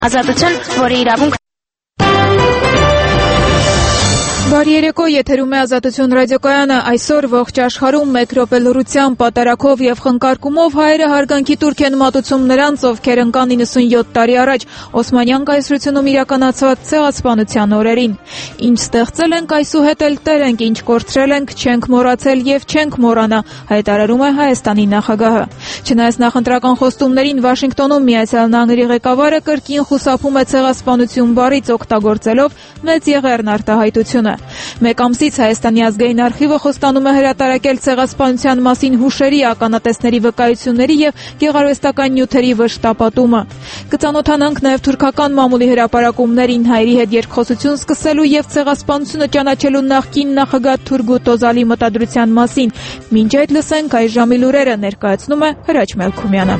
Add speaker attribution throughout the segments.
Speaker 1: Ազատություն, որի իրավունք
Speaker 2: Բարի երեկո, եթերում է Ազատություն ռադիոկայանը։ Այսօր ողջ աշխարհում մեկ րոպե լռության պատարագով եւ խնկարկումով հայերը հարգանքի տուրք են մատուցում նրանց, ովքեր ընկան 97 տարի առաջ Օսմանյան կայսրությունում իրականացված ցեղասպանության օրերին։ Ինչ ստեղծել ենք, այսուհետ էլ տեր ենք, ինչ կորցրել ենք, չենք մոռացել եւ չենք մոռանա, հայտարարում է Հայաստանի նախագահը։ Չնայած նախընտրական խոստումներին Վաշինգտոնում Միացյալ Նահանգների ղեկավարը կրկին խուսափում է ցեղասպանություն բառից, օգտագործելով մեծ եղեռն արտահայտությունը։ Մեկ ամսից Հայաստանի ազգային արխիվը խոստանում է հրատարակել ցեղասպանության մասին հուշերի, ականատեսների վկայությունների եւ գեղարվեստական նյութերի վշտապատումը։ Կծանոթանանք նաեւ թուրքական մամուլի հրապարակումներին, հայերի հետ երկխոսություն սկսելու եւ ցեղասպանությունը ճանաչելու նախկին նախագահ Թուրգուտ Օզալի մտադրության մասին։ Մինչ այդ լսենք այս ժամի լուրերը, ներկայացնում է Հրաչ Մելքումյանը։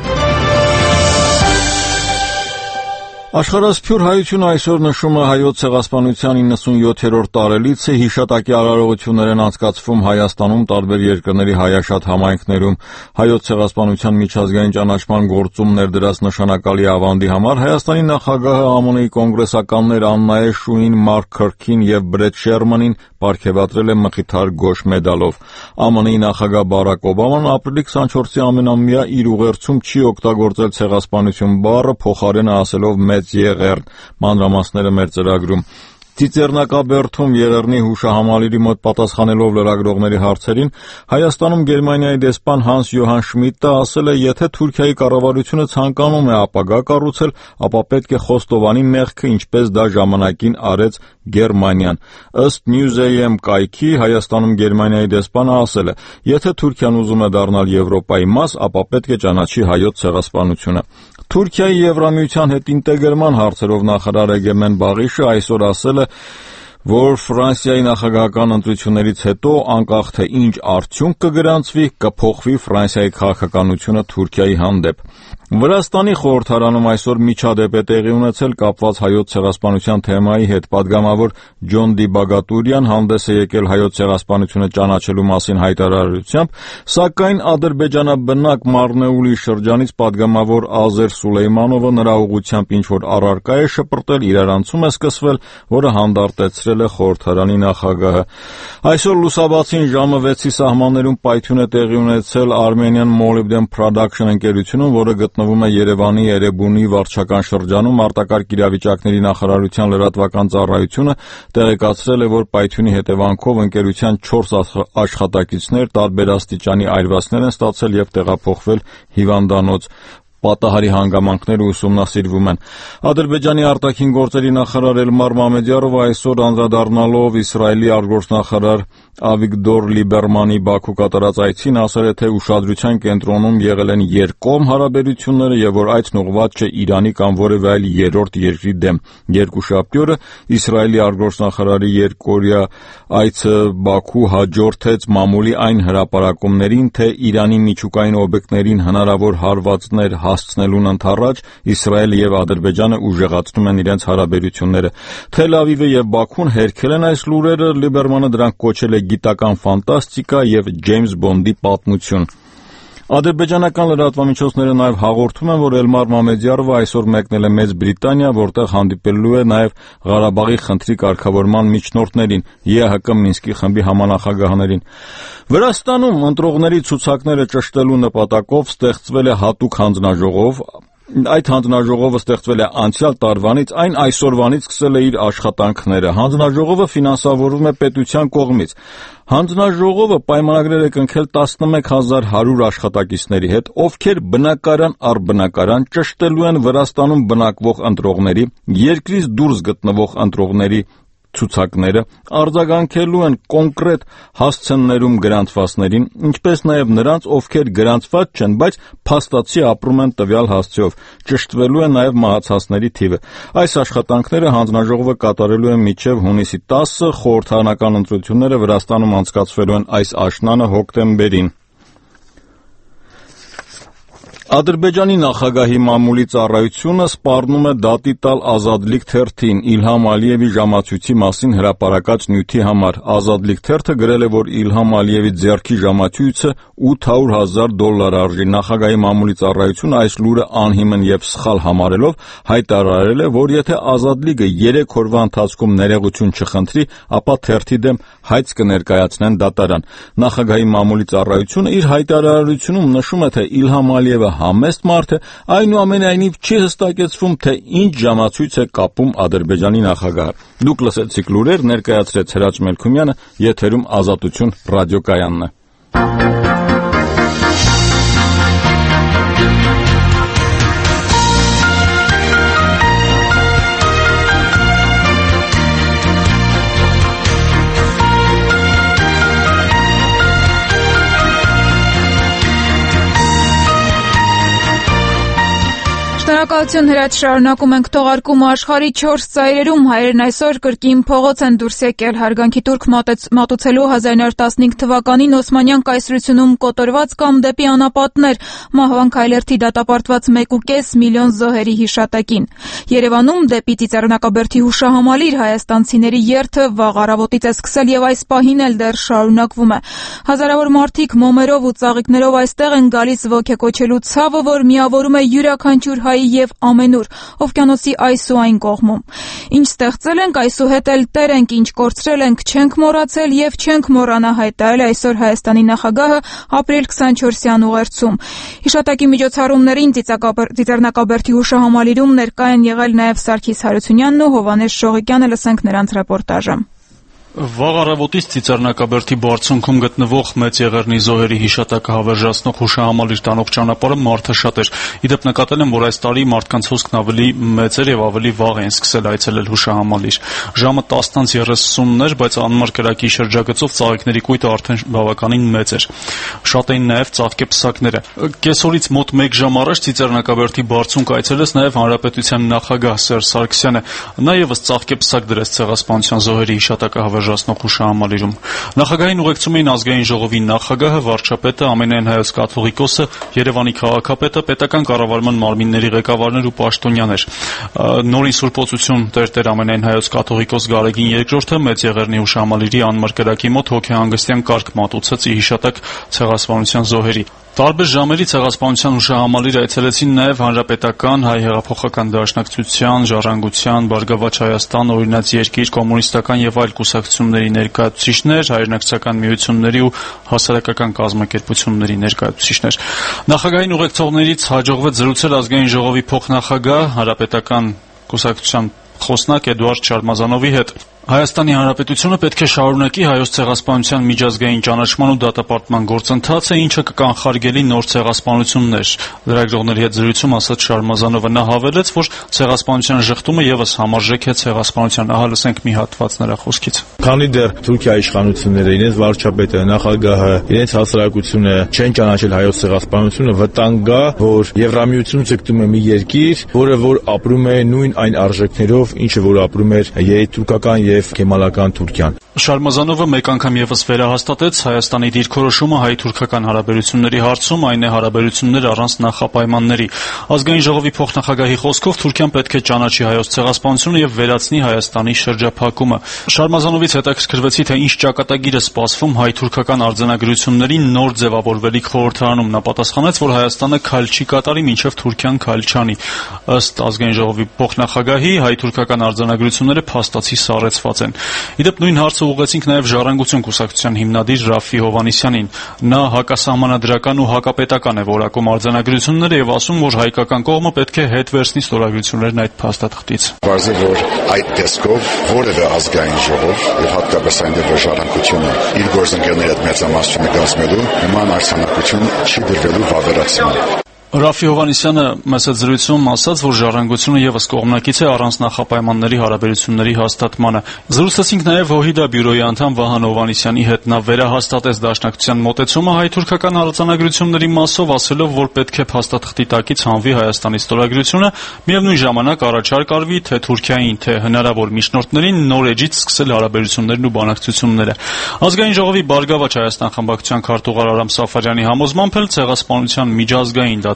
Speaker 3: Աշխարհասփյուր հայությունը այսօր նշում է հայոց ցեղասպանության 97-րդ տարելիցը, հիշատակի արարողություններ են անցկացվում Հայաստանում, տարբեր երկրների հայաշատ համայնքներում։ Հայոց ցեղասպանության միջազգային ճանաչման գործում ներդրած նշանակալի ավանդի համար Հայաստանի նախագահը ԱՄՆ-ի կոնգրեսականներ Աննա Շուին, Մարկ Քըրքին եւ Բրեթ Շերմանին պարգևատրել է մխիթար գոշ մեդալով։ ԱՄՆ-ի նախագահ Բարակ Օբաման ապրիլի 24-ի ամենամյա իր ուղերձում չի օգտագործել ցեղասպանություն բառը, փոխարենը ասելով մեծ եղեռն, մանրամասները մեր ծրագրում։ Ծիծեռնակաբերդում եղեռնի հուշահամալիրի մոտ պատասխանելով լրագրողների հարցերին, Հայաստանում Գերմանիայի դեսպան Հանս Յոհան Շմիդտը ասել է, եթե Թուրքիայի կառավարությունը ցանկանում է ապագա կառուցել, ապա պետք է խոստովանի մեղքը, ինչպես դա ժամանակին արեց Գերմանիան։ Ըստ Newsam կայքի Հայաստանում Գերմանիայի դեսպանը ասել է, եթե Թուրքիան ուզում է դառնալ Եվրոպայի մաս, ապա պետք է ճանաչի հայոց ցեղասպանությունը։ Թուրքիայի Եվրամիության հետ ինտեգրման հարցերով նախարար Էգեմեն Բաղիշը այսօր ասել է, որ Ֆրանսիայի նախագահական ընտրություններից հետո անկախ թե ինչ արդյունք կգրանցվի, կփոխվի Ֆրանսիայի քաղաքականությունը Թուրքիայի հանդեպ։ Վրաստանի խորհրդարանում այսօր միջադեպ է տեղի ունեցել կապված հայոց ցեղասպանության թեմայի հետ։ Պատգամավոր Ջոն Դի Բագատուրյան հանդես է եկել հայոց ցեղասպանությունը ճանաչելու մասին հայտարարությամբ, սակայն ադրբեջանաբնակ Մարնեուլի շրջանից պատգամավոր Ազեր Սուլեյմանովը նրա ուղղությամբ ինչ-որ առարկա է շպրտել, իրարանցում է սկսվել, որը հանդարտեցրել է խորհրդարանի նախագահը։ Այսօր լուսաբացին ժամը 6-ի սահմաններում պայթյուն է տեղի ունեցել Armenian Molybdenum Production ընկերությունում, որը գտնվում է Երևանի Էրեբունի վարչական շրջանում։ Արտակարգ իրավիճակների նախարարության լրատվական ծառայությունը տեղեկացրել է, որ պայթյունի հետևանքով ընկերության 4 աշխատակիցներ տարբեր աստիճանի այրվածքներ են ստացել եւ տեղափոխվել հիվանդանոց։ Պատահարի հանգամանքները ուսումնասիրվում են։ Ադրբեջանի արտաքին գործերի նախարար Էլմար Մամեդյարովը այսօր անդրադառնալով Իսրայելի արտգործնախարար Ավիգդոր Լիբերմանի Բաքու կատարած այցին ասել է, թե ուշադրության կենտրոնում եղել են երկկողմ հարաբերությունները եւ որ այցն ուղղված չէ Իրանի կամ որևէ այլ երրորդ երկրի դեմ։ Երկուշաբթի օրը Իսրայելի արտգործնախարարի երկօրյա այցը Բաքու հաջորդեց մամուլի այն հրապարակումներին, թե Իրանի միջուկային օբյեկտներին հնարավոր հարվածներ հասցնելուն ընդառաջ Իսրայելը եւ Ադրբեջանը ուժեղացնում են իրենց հարաբերությունները։ Թել Ավիվը եւ Բաքուն հերքել են այս լուրերը, Լիբերմանը դրանք կոչել է գիտական ֆանտաստիկա եւ Ջեյմս Բոնդի պատմություն։ Ադրբեջանական լրատվամիջոցները նաև հաղորդում են, որ Էլմար Մամեդյարովը այսօր մեկնել է Մեծ Բրիտանիա, որտեղ հանդիպելու է նաև Ղարաբաղի խնդրի կարգավորման միջնորդներին, ԵԱՀԿ Մինսկի խմբի համանախագահներին։ Վրաստանում ընտրողների ցուցակները ճշտելու նպատակով ստեղծվել է հատուկ հանձնաժողով։ Այդ հանձնաժողովը ստեղծվել է անցյալ տարվանից, այն այսօրվանից սկսել է իր աշխատանքները։ Հանձնաժողովը ֆինանսավորվում է պետության կողմից։ Հանձնաժողովը պայմանագրեր է կնքել 11100 աշխատակիցների հետ, ովքեր բնակարան առ բնակարան ճշտելու են Վրաստանում բնակվող ընտրողների, երկրից դուրս գտնվող ընտրողների ցուցակները, արձագանքելու են կոնկրետ հասցեներում գրանցվածներին, ինչպես նաև նրանց, ովքեր գրանցված չեն, բայց փաստացի ապրում են տվյալ հասցեով, ճշտվելու է նաև մահացածների թիվը։ Այս աշխատանքները հանձնաժողովը կատարելու է մինչև հունիսի 10-ը, խորհրդարանական ընտրությունները Վրաստանում անցկացվելու են այս աշնանը հոկտեմբերին։ Ադրբեջանի նախագահի մամուլի ծառայությունը սպառնում է դատի տալ Ազատլիկ թերթին Իլհամ Ալիևի ժամացույցի մասին հրապարակած նյութի համար։ Ազատլիկ թերթը գրել է, որ Իլհամ Ալիևի ձեռքի ժամացույցը $800,000 արժի։ Նախագահի մամուլի ծառայությունը այս լուրը անհիմն եւ սխալ համարելով հայտարարել է, որ եթե Ազատլիկը 3 օրվա ընթացքում ներողություն չխնդրի, ապա թերթի դեմ հայց կներկայացնեն դատարան։ Նախագահի մամուլի ծառայությունը իր հայտարարությունում նշում է, թե Իլհամ Ալիևը համեստ մարդ է, այնուամենայնիվ չի հստակեցվում, թե ինչ ժամացույց է կապում Ադրբեջանի նախագահը։ Դուք լսեցիք լուրեր, ներկայացրեց Հրաչ Մելքումյանը, եթերում Ազատություն ռադիոկայանն է։
Speaker 2: Շնորհակալություն Հրաչ, շարունակում ենք թողարկումը աշխարհի 4 ծայրերում հայերն այսօր կրկին փողոց են դուրս եկել հարգանքի տուրք մատուցելու 1915 թվականին Օսմանյան կայսրությունում կոտորված կամ դեպի անապատներ մահվան քայլերթի դատապարտված 1.5 միլիոն զոհերի հիշատակին։ Երևանում դեպի Ծիծեռնակաբերդի հուշահամալիր հայաստանցիների երթը վաղ առավոտից է սկսել եւ այս պահին էլ դեռ շարունակվում է։ Հազարավոր մարդիկ մոմերով ու ծաղիկներով այստեղ են գալիս ոգեկոչելու ցավը, որ միավորում է յուրաքանչյուր հայ եւ ամենուր օվկիանոսի այս ու այն կողմում։ Ինչ ստեղծել ենք, այսուհետ էլ տեր ենք, ինչ կորցրել ենք, չենք մոռացել եւ չենք մոռանա հայտարարել այսօր Հայաստանի նախագահը ապրիլ 24-յան ուղերձում։ Հիշատակի միջոցառումներին Ծիծեռնակաբերդի հուշահամալիրում ներկա են եղել նաեւ Սարգիս Հարությունյանն ու Հովհաննես Շողիկյանը, լսենք նրանց ռեպորտաժը։
Speaker 1: Վաղ առավոտից Ծիծեռնակաբերդի բարձունքում գտնվող Մեծ Եղեռնի զոհերի հիշատակը հավերժացնող հուշահամալիր տանող ճանապարհը մարդը շատ էր։ Իդեպ նկատել եմ, որ այս տարի մարդկանց հոսքն ավելի մեծ էր եւ ավելի վաղ են սկսել այցելել հուշահամալիր։ Ժամը 10:30-ն էր, բայց անմար կրակի շրջագծով ծաղիկների կույտը արդեն բավականին մեծ էր։ Շատ էին նաեւ ծաղկեպսակները։ Կեսօրից մոտ 1 ժամ առաջ Ծիծեռնակաբերդի բարձունք այցելեց նաեւ Հանրապետության նախագահ Սերժ Սարգսյանը։ Նա եւս ծաղկեպսակ դրեց ցեղասպանության զոհերի հիշատակը ժասնող հուշահամալիրում։ Նախագահային ուղեկցում էին ազգային ժողովի նախագահը, վարչապետը, ամենայն հայոց կաթողիկոսը, Երևանի քաղաքապետը, պետական կառավարման մարմինների ղեկավարներ ու պաշտոնյաներ։ Նորին սուրբոցություն տեր ամենայն հայոց կաթողիկոս Գարեգին II-ը Մեծ Եղեռնի հուշահամալիրի անմար կրակի մոտ հոգեհանգստյան կարգ մատուցեց ի հիշատակ ցեղասպանության զոհերի։ Տարբեր ժամերի ցեղասպանության հուշահամալիր այցելեցին նաև Հանրապետական, Հայ հեղափոխական դաշնակցության, Ժառանգության, Բարգավաճ Հայաստան, Օրինաց երկիր, կոմունիստական եւ այլ կուսակցությունների ներկայացուցիչներ, հայրենակցական միությունների ու հասարակական կազմակերպությունների ներկայացուցիչներ։ Նախագահային ուղեկցողներից հաջողվեց զրուցել ազգային ժողովի փոխնախագահ, Հանրապետական կուսակցության խոսնակ Էդուարդ Շարմազանովի հետ։ Հայաստանի Հանրապետությունը պետք է շարունակի հայոց ցեղասպանության միջազգային ճանաչման ու դատապարտման գործընթացը, ինչը կկանխարգելի նոր ցեղասպանություններ։ Լրագրողների հետ զրույցում ասաց Շարմազանովը, նա հավելեց, որ ցեղասպանության ժխտումը եւս համարժեք է ցեղասպանության։ Ահա լսենք մի հատված նրա խոսքից։
Speaker 4: Քանի դեռ Թուրքիայի իշխանությունները, իրենց վարչապետը, նախագահը, իրենց հասարակությունը չեն ճանաչել հայոց ցեղասպանությունը, վտանգ կա, որ Եվրամիությունում ցկտում է մի երկիր, որը որ ապրում է նույն այն արժեքներով, ինչը որ ապրում էր երիտուրքական եւ կեմալական Թուրքիան։
Speaker 1: Շարմազանովը մեկ անգամ եւս վերահաստատեց Հայաստանի դիրքորոշումը հայ-թուրքական հարաբերությունների հարցում, այն է հարաբերություններ առանց նախապայմանների։ Ազգային ժողովի փոխնախագահի խոսքով Թուրքիան պետք է ճանաչի հայոց ցեղասպանությունը եւ վերացնի Հայաստանի շրջափակումը։ Շարմազանովից հետաքրքրվեցի, թե ինչ ճակատագիր է սպասվում հայ-թուրքական արձանագրությունների նոր ձևավորվելիք խորհրդարանում։ Նա պատասխանեց, որ Հայաստանը քայլ չի կատարի, մինչեւ Թուրքիան քայլ չանի։ Ըստ ազգային ժողովի փոխնախագահի, հայ-թուրքական արձանագրությունները փաստացի սառեցված են։ Իդեպ նույն հարցը ուղղեցինք նաև Ժառանգություն կուսակցության հիմնադիր Ռաֆի Հովհաննիսյանին։ Նա հակասահմանադրական ու հակապետական է որակում արձանագրությունները եւ ասում, որ հայկական կողմը պետք է հետ վերցնի ստորագրություններն այդ փաստաթղթից։
Speaker 5: Բարձր որ այդ տեսքով որևէ ազգային ժողով եւ հատկապես այնտեղ որ Ժառանգությունը իր գործընկերների հետ մեծամասնություն կազմելու նման արձանագրություն չի դրվելու վավերացման։
Speaker 1: Ռաֆի Հովհաննիսյանը մեծ զրույցում ասաց, որ Ժառանգությունը եւս կողմնակից է առանց նախապայմանների հարաբերությունների հաստատմանը։ Զրուցեցինք նաեւ ՀՅԴ բյուրոյի անդամ Վահան Հովհաննիսյանի հետ։ Նա վերահաստատեց դաշնակցության մոտեցումը հայ-թուրքական արձանագրությունների մասով, ասելով, որ պետք է փաստաթղթի տակից հանվի Հայաստանի ստորագրությունը, միևնույն ժամանակ առաջարկ արվի թե Թուրքիային, թե հնարավոր միջնորդներին նոր էջից սկսել հարաբերություններն ու բանակցությունները։ Ազգային ժողովի Բարգավաճ Հայաստան խմբակցության քարտուղար Արամ Սաֆարյանի համոզմամբ էլ ցեղասպանության միջազգային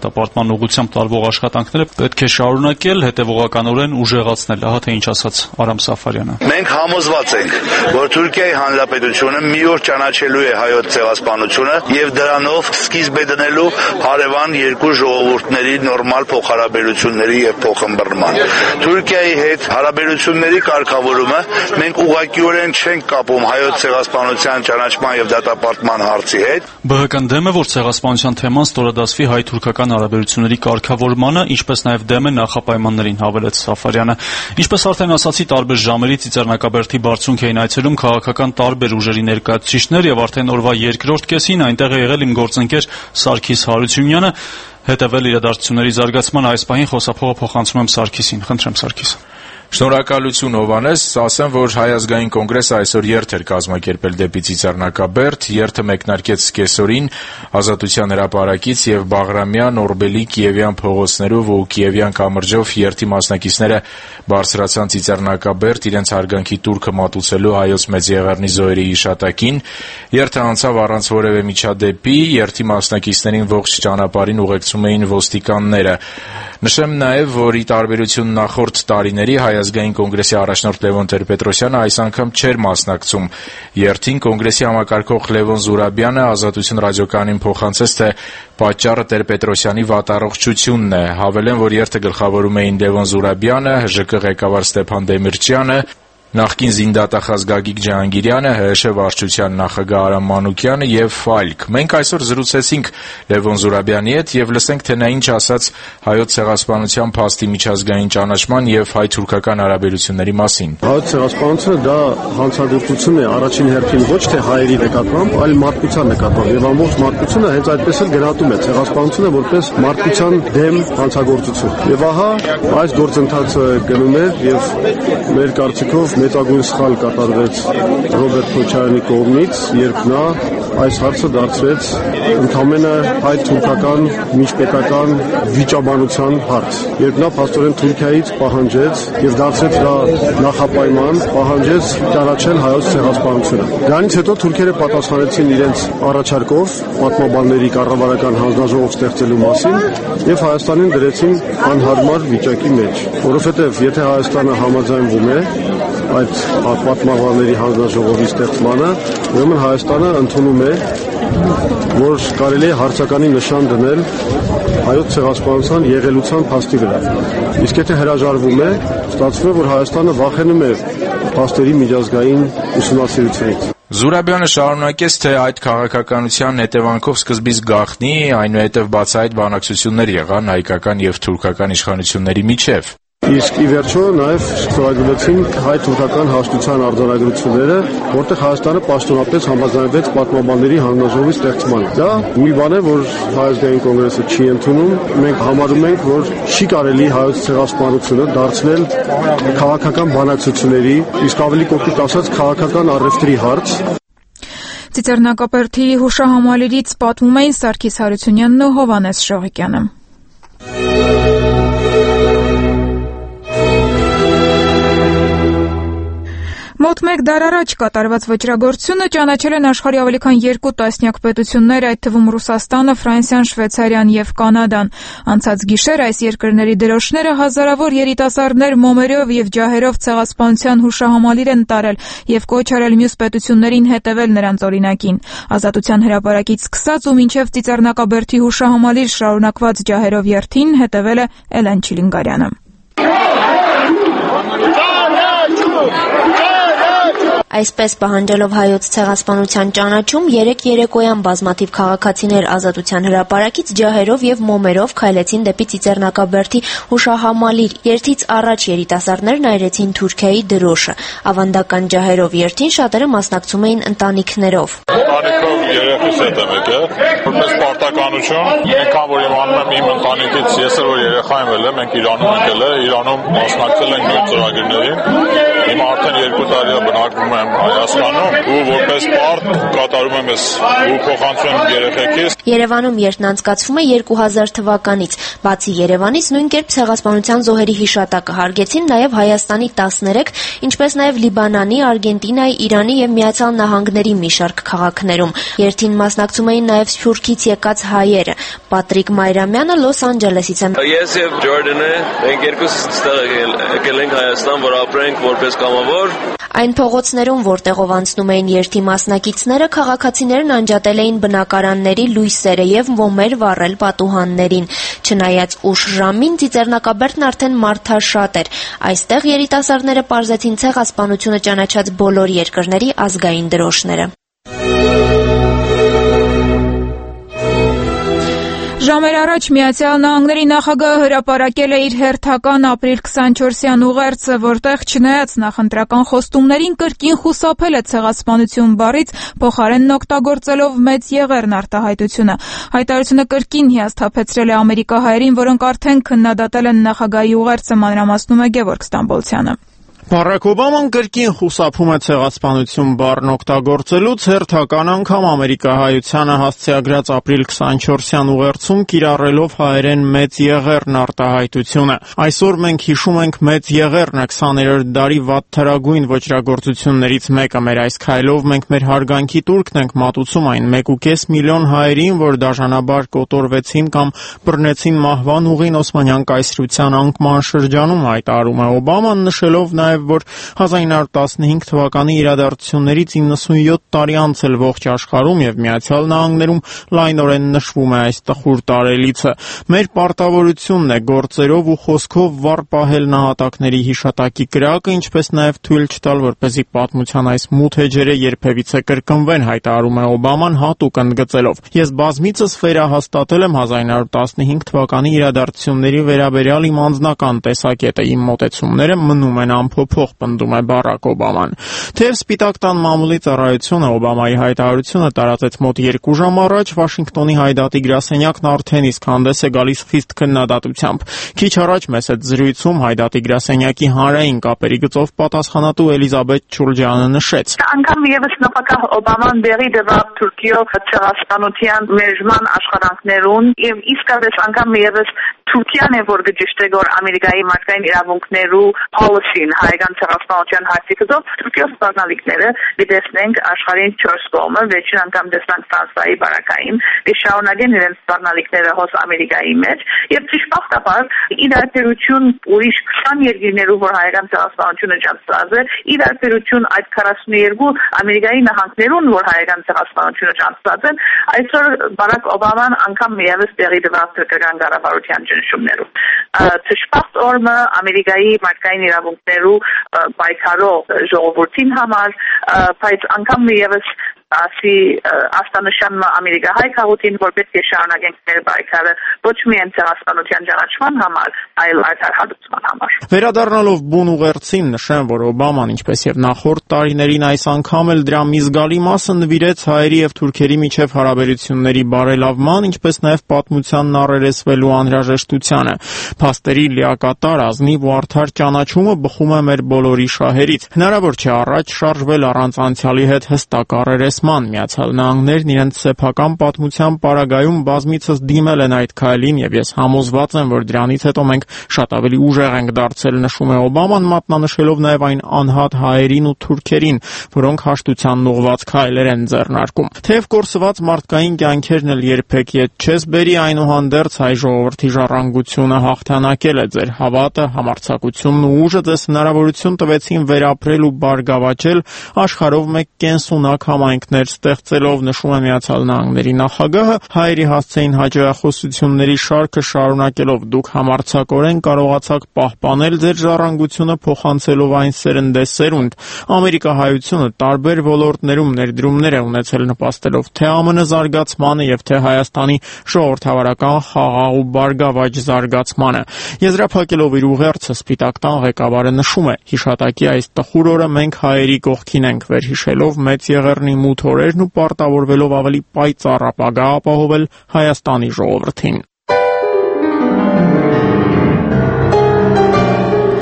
Speaker 1: դատապարտման ուղղությամբ տարվող աշխատանքները պետք է շարունակել, հետևողականորեն ուժեղացնել, ահա թե ինչ ասաց Արամ Սաֆարյանը։
Speaker 6: Մենք համոզված ենք, որ Թուրքիայի Հանրապետությունը մի օր ճանաչելու է հայոց ցեղասպանությունը եւ դրանով սկիզբ է դնելու հարևան երկու ժողովուրդների նորմալ փոխհարաբերությունների եւ փոխըմբռնման։ Թուրքիայի հետ հարաբերությունների կարգավորումը մենք ուղղակիորեն չենք կապում հայոց ցեղասպանության ճանաչման եւ դատապարտման հարցի հետ։
Speaker 1: ԲՀԿ-ն դեմ է, որ ցեղասպանության թեման ստորադասվի հայ-թուրքական հարաբերությունների կարգավորմանը, ինչպես նաեւ դեմ է նախապայմաններին, հավելեց Սաֆարյանը։ Ինչպես արդեն ասացի, տարբեր ժամերի Ծիծեռնակաբերդի բարձունք էին այցելում քաղաքական տարբեր ուժերի ներկայացուցիչներ եւ արդեն օրվա երկրորդ կեսին այնտեղ է եղել իմ գործընկեր Սարգիս Հարությունյանը, հետեւել իրադարձությունների զարգացման այս պահին խոսափողը փոխանցում եմ Սարգիսին։ Խնդրեմ Սարգիս։
Speaker 7: Շնորհակալություն Հովհաննես, ասեմ, որ Հայ ազգային կոնգրեսը այսօր երթ էր կազմակերպել դեպի Ծիծեռնակաբերդ, երթը մեկնարկեց կեսօրին Ազատության հրապարակից եւ Բաղրամյան, Օրբելի, Կիևյան փողոցներով ու Կիևյան կամրջով երթի մասնակիցները բարձրացան Ծիծեռնակաբերդ իրենց հարգանքի տուրքը մատուցելու հայոց մեծ եղեռնի զոհերի հիշատակին, երթը անցավ առանց որևէ միջադեպի, երթի մասնակիցներին ողջ ճանապարհին ուղեկցում էին ոստիկանները։ Նշեմ նաեւ, որ ի տարբերություն նախորդ տարիների Հայ ազգային կոնգրեսի առաջնորդ Լևոն Տեր-Պետրոսյանը այս անգամ չէր մասնակցում երթին։ Կոնգրեսի համակարգող Լևոն Զուրաբյանը Ազատություն ռադիոկայանին փոխանցեց, թե պատճառը Տեր-Պետրոսյանի վատառողջությունն է։ Հավելեն, որ երթը գլխավորում էին Լևոն Զուրաբյանը, ՀԺԿ ղեկավար Ստեփան Դեմիրճյանը, նախկին զինդատախազ Գագիկ Ջահանգիրյանը, ՀՀՇ վարչության նախագահ Արամ Մանուկյանը եւ այլք։ Մենք այսօր զրուցեցինք Լևոն Զուրաբյանի հետ եւ լսենք, թե նա ինչ ասաց հայոց ցեղասպանության փաստի միջազգային ճանաչման եւ հայ-թուրքական հարաբերությունների մասին։
Speaker 8: Հայոց ցեղասպանությունը դա հանցագործություն է առաջին հերթին ոչ թե հայերի նկատմամբ, այլ մարդկության նկատմամբ եւ ամբողջ մարդկությունը հենց այդպես էլ գնահատում է ցեղասպանությունը որպես մարդկության դեմ հանցագործություն։ Եվ ահա այս գործընթացը գնում է եւ մեր կարծիքով մեծագույն սխալ կատարվեց Ռոբերտ Քոչարյանի կողմից, երբ նա այս հարցը դարձրեց ընդամենը հայ-թուրքական միջպետական վիճաբանության հարց, երբ նա փաստորեն Թուրքիայից պահանջեց եւ դարձրեց դա նախապայման, պահանջեց ճանաչել հայոց ցեղասպանությունը։ Դրանից հետո թուրքերը պատասխանեցին իրենց առաջարկով պատմաբանների կառավարական հանձնաժողով ստեղծելու մասին եւ Հայաստանին դրեցին անհարմար վիճակի մեջ, որովհետեւ եթե Հայաստանը համաձայնվում է այդ պատմաբանների հանձնաժողովի ստեղծմանը, ուրեմն Հայաստանը ընդունում է, որ կարելի է հարցականի նշան դնել հայոց ցեղասպանության եղելության փաստի վրա։ Իսկ եթե հրաժարվում է, ստացվում է, որ Հայաստանը վախենում է փաստերի միջազգային ուսումնասիրությունից։
Speaker 7: Զուրաբյանը շարունակեց, թե այդ քաղաքականության հետևանքով սկզբից գաղտնի, այնուհետև բացահայտ բանակցություններ եղան հայկական եւ թուրքական իշխանությունների միջև։
Speaker 8: Իսկ ի վերջո նաև ստորագրվեցին հայ-թուրքական հաշտության արձանագրությունները, որտեղ Հայաստանը պաշտոնապես համաձայնվեց պատմաբանների հանձնաժողովի ստեղծմանը։ Դա մի բան է, որ Հայ ազգային կոնգրեսը չի ընդունում։ Մենք համարում ենք, որ չի կարելի հայոց ցեղասպանությունը դարձնել քաղաքական բանակցությունների, իսկ ավելի կոպիտ ասած քաղաքական առևտրի հարց։
Speaker 2: Ծիծեռնակաբերդի հուշահամալիրից պատմում էին Սարգիս Հարությունյանն ու Հովհաննես Շողիկյանը։ Մոտ մեկ դար առաջ կատարված վճռագործությունը ճանաչել են աշխարհի ավելի քան 2 տասնյակ պետություններ, այդ թվում Ռուսաստանը, Ֆրանսիան, Շվեյցարիան եւ Կանադան։ Անցած գիշեր այս երկրների դրոշները հազարավոր երիտասարդներ մոմերով եւ ջահերով ցեղասպանության հուշահամալիր են տարել եւ կոչ արել մյուս պետություններին հետեւել նրանց օրինակին։ Ազատության հրապարակից սկսած ու մինչեւ Ծիծեռնակաբերդի հուշահամալիր շարունակված ջահերով երթին հետեւել է Էլեն Չիլինգարյանը։
Speaker 9: Այսպես պահանջելով հայոց ցեղասպանության ճանաչում, երեք երեկոյան բազմաթիվ քաղաքացիներ Ազատության հրապարակից ջահերով եւ մոմերով քայլեցին դեպի Ծիծեռնակաբերդի հուշահամալիր։ Երթից առաջ երիտասարդներն այրեցին Թուրքիայի դրոշը։ Ավանդական ջահերով երթին շատերը մասնակցում էին ընտանիքներով։
Speaker 10: Ընտանիքով երեխիս հետ եմ եկել, որպես պարտականություն, այնքան որ իմանում եմ իմ ընտանիքից, ես էլ որ երեխա եմ ելել, մենք Իրանում ենք ելել, Իրանում մասնակցել ենք նույն ծրագրերին։ Հիմա արդեն 2 տարի է բնակվում եմ եմ Հայաստանում ու որպես պարտ կատարում եմ ես ու փոխանցում եմ երեխեքիս։
Speaker 9: Երևանում երթն անցկացվում է 2000 թվականից։ Բացի Երևանից նույն կերպ ցեղասպանության զոհերի հիշատակը հարգեցին նաև Հայաստանի 13, ինչպես նաև Լիբանանի, Արգենտինայի, Իրանի եւ Միացյալ Նահանգների մի շարք քաղաքներում։ Երթին մասնակցում էին նաև Սփյուռքից եկած հայերը։ Պատրիկ Մայրամյանը Լոս Անջելեսից է։
Speaker 11: Ես եւ Ջորդանը մենք երկուսս ստեղ եկել ենք Հայաստան, որ ապրենք որպես կամավոր։
Speaker 9: Այն փողոցներում, որտեղով անցնում էին երթի մասնակիցները, քաղաքացիներն անջատել էին բնակարանների լույսերը եւ ոմեր վառել պատուհաններին։ Չնայած ուշ ժամին Ծիծեռնակաբերդն արդեն մարդաշատ էր։ Այստեղ երիտասարդները պարզեցին ցեղասպանությունը ճանաչած բոլոր երկրների ազգային դրոշները։
Speaker 2: Ժամեր առաջ Միացյալ Նահանգների նախագահը հրապարակել է իր հերթական ապրիլ 24-յան ուղերձը, որտեղ չնայած նախընտրական խոստումներին կրկին խուսափել է ցեղասպանություն բառից, փոխարենն օգտագործելով մեծ եղեռն արտահայտությունը։ Հայտարարությունը կրկին հիասթափեցրել է ամերիկահայերին, որոնք արդեն քննադատել են նախագահի ուղերձը, մանրամասնում է Գևորգ Ստամբոլցյանը։
Speaker 12: Բարակ Օբաման կրկին խուսափում է ցեղասպանություն բառն օգտագործելուց, հերթական անգամ ամերիկահայությանը հասցեագրած ապրիլ 24-յան ուղերձում կիրառելով հայերեն մեծ եղեռն արտահայտությունը։ Այսօր մենք հիշում ենք մեծ եղեռնը 20-րդ դարի վատթարագույն ոճրագործություններից մեկը։ Մեր այս քայլով մենք մեր հարգանքի տուրքն ենք մատուցում այն 1.5 միլիոն հայերին, որ դաժանաբար կոտորվեցին կամ բռնեցին մահվան ուղին Օսմանյան կայսրության անկման շրջանում, հայտարարում է Օբաման, նշելով նաև որ 1915 թվականի իրադարձություններից 97 տարի անցել ողջ աշխարհում եւ Միացյալ Նահանգներում լայնորեն նշվում է այս տխուր տարելիցը։ Մեր պարտավորությունն է գործերով ու խոսքով վառ պահել նահատակների հիշատակի կրակը, ինչպես նաև թույլ չտալ, որպեսզի պատմության այս մութ էջերը երբևիցե կրկնվեն, հայտարարում է Օբաման հատուկ ընդգծելով։ Ես բազմիցս վերահաստատել եմ 1915 թվականի իրադարձությունների վերաբերյալ իմ անձնական տեսակետը, իմ մոտեցումները մնում են փոփոխ, պնդում է Բարակ Օբաման։ Թեև Սպիտակ տան մամուլի ծառայությունը Օբամայի հայտարարությունը տարածեց մոտ 2 ժամ առաջ, Վաշինգտոնի հայդատի գրասենյակն արդեն իսկ հանդես է գալիս խիստ քննադատությամբ։ Քիչ առաջ մեծ զրույցում հայդատի գրասենյակի հանրային կապերի գծով պատասխանատու Էլիզաբեթ Չուլջյանը նշեց.
Speaker 13: Անգամ եւս նպատակ Օբաման բերի դեպի Թուրքիո ցեղասպանության մերժման աշխարհանքներուն եւ իսկապես անգամ եւս Թուրքիան է որ գճիշտե գոր Ամերիկայի մարդկային իրավունքներու policy-ն հայկական ցեղասպանության հարցիկով Թուրքիո սպառնալիքները դիտեցնենք աշխարհին 4 կողմը, վերջին անգամ դեսանք Ֆրանսիայի բարակային, դիշաունագեն իրենց սպառնալիքները հոս Ամերիկայի մեջ եւ ճշմարտաբար իդարբերություն ուրիշ 20 երկրներու որ հայկական ցեղասպանությունը ճանաչած է, իդարբերություն այդ 42 Ամերիկայի նահանգներուն որ հայկական ցեղասպանությունը ճանաչած են, այսօր Բարակ Օբաման անգամ միևս տեղի դվավ թուրքական կառավարության ճնշումներով։ Ճշմարտ օրը Ամերիկայի մարդկային իրավունքներու պայքարող ժողովրդին համար, բայց անգամ եւս ասի աստանշան ամերիկահայ քաղաքին որ պետք է շարունակենք մեր պայքարը ոչ միայն ցեղասպանության ճանաչման համար, այլ արդարացման համար։
Speaker 12: Վերադառնալով բուն ուղերձին նշեմ, որ Օբաման, ինչպես եւ նախորդ տարիներին, այս անգամ էլ դրա մի զգալի մասը նվիրեց հայերի եւ թուրքերի միջև հարաբերությունների բարելավման, ինչպես նաեւ պատմությանն առերեսվելու անհրաժեշտությանը։ Փաստերի լիակատար, ազնիվ ու արդար ճանաչումը բխում է մեր բոլորի շահերից։ Հնարավոր չէ առաջ շարժվել առանց անցյալի հետ հստակ առերեսման։ Միացյալ Նահանգներն իրենց սեփական պատմության պարագայում բազմիցս դիմել են այդ քայլին եւ ես համոզված եմ, որ դրանից հետո մենք շատ ավելի ուժեղ ենք դարձել, նշում է Օբաման, մատնանշելով նաեւ այն անհատ հայերին ու թուրքերին, որոնք հաշտությանն ուղղված քայլեր են ձեռնարկում։ Թեև կորսված մարդկային կյանքերն էլ երբեք ետ չես բերի, այնուհանդերձ հայ ժողովրդի ժառանգությունը հաղթանակել է, ձեր հավատը, համարձակությունն ու ուժը ձեզ հնարավորություն տվեցին վերապրել ու բարգավաճել աշխարհով մեկ կենսունակ համայնքներ ստեղծելով, նշում է Միացյալ Նահանգների նախագահը, հայերի հասցեին հաջողախոսությունների շարքը շարունակելով դուք համարձակորեն կարողացաք պահպանել ձեր ժառանգությունը փոխանցելով այն սերնդեսերունդ։ Ամերիկահայությունը տարբեր ոլորտներում ներդրումներ է ունեցել նպաստելով թե ԱՄՆ զարգացմանը եւ թե Հայաստանի ժողովրդավարական խաղաղ ու բարգավաճ զարգացմանը։ Եզրափակելով իր ուղերձը Սպիտակ տան ղեկավարը նշում է. հիշատակի այս տխուր օրը մենք հայերի կողքին ենք, վերհիշելով մեծ եղեռնի մութ օրերն ու պարտավորվելով ավելի պայծառ ապագա ապահովել Հայաստանի ժողովրդին։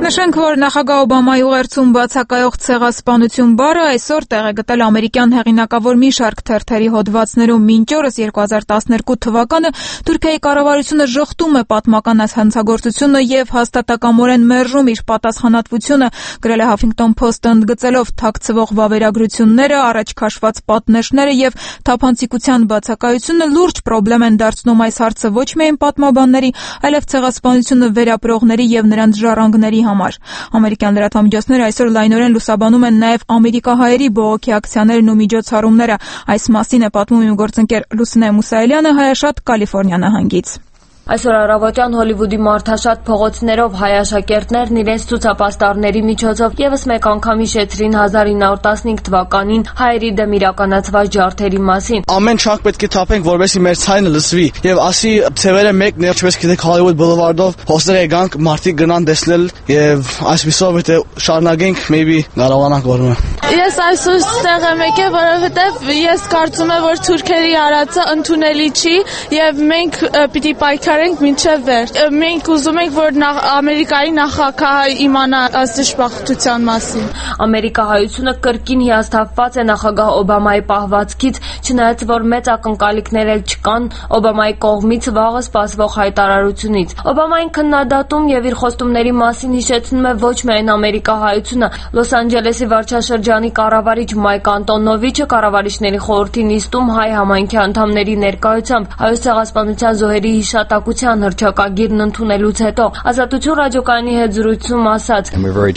Speaker 2: Նշենք, որ նախագահ Օբամայի ուղերձում բացակայող ցեղասպանություն բառը այսօր տեղ է գտել ամերիկյան հեղինակավոր մի շարք թերթերի հոդվածներում։ Մինչ օրս 2012 թվականը Թուրքիայի կառավարությունը ժխտում է պատմական այս հանցագործությունը եւ հաստատակամորեն մերժում իր պատասխանատվությունը, գրել է Huffington Post-ը ընդգծելով թաքցվող վավերագրությունները, առաջ քաշված պատնեշները եւ թափանցիկության բացակայությունը լուրջ խնդրեմ են դարձնում այս հարցը ոչ միայն պատմաբանների, այլև ցեղասպանությունը վերապրողների եւ նրանց ժառանգների համար։ Ամերիկյան լրատվամիջոցները այսօր լայնորեն լուսաբանում են նաև ամերիկահայերի բողոքի ակցիաներն ու միջոցառումները։ Այս մասին է պատմում իմ գործընկեր Լուսինե Մուսայելյանը Հայաշատ, Կալիֆոռնիա նահանգից։
Speaker 14: Այսօր առավոտյան Հոլիվուդի մարդաշատ փողոցներով հայ աշակերտներն իրենց ցուցապաստառների միջոցով եւս մեկ անգամ հիշեցրին 1915 թվականին հայերի դեմ իրականացված ջարդերի մասին։
Speaker 15: Ամեն շարք պետք է թափենք, որովհետեւ մեր ցայնը լսվի եւ ասի ցևերը մեկն է, ինչպես գիտեք Hollywood Boulevard-ով հոստեր եկանք, մարդիկ գնան տեսնել եւ այսպիսով եթե շարունակենք, maybe կարողանանք որմը։
Speaker 16: Ես այսօր ստեղ եմ եկել, որովհետեւ ես կարծում եմ, որ թուրքերի արածը ընդունելի չի եւ մենք պիտի պայքարենք մինչև վերջ։ Մենք ուզում ենք, որ Ամերիկայի նախագահը իմանա այս դժբախտության մասին։
Speaker 14: Ամերիկահայությունը կրկին հիասթափված է նախագահ Օբամայի պահվածքից, չնայած որ մեծ ակնկալիքներ էլ չկան Օբամայի կողմից վաղը սպասվող հայտարարությունից։ Օբամային քննադատում եւ իր խոստումների մասին հիշեցնում է ոչ միայն ամերիկահայությունը։ Լոս Անջելեսի վարչաշրջանի կառավարիչ Մայք Անտոնովիչը կառավարիչների խորհրդի նիստում հայ համայնքի անդամների ներկայությամբ հայոց ցեղասպանության զոհերի հիշատակության հռչակագիրն ընդունելուց հետո Ազատություն ռադիոկայանի հետ զրույցում ասաց.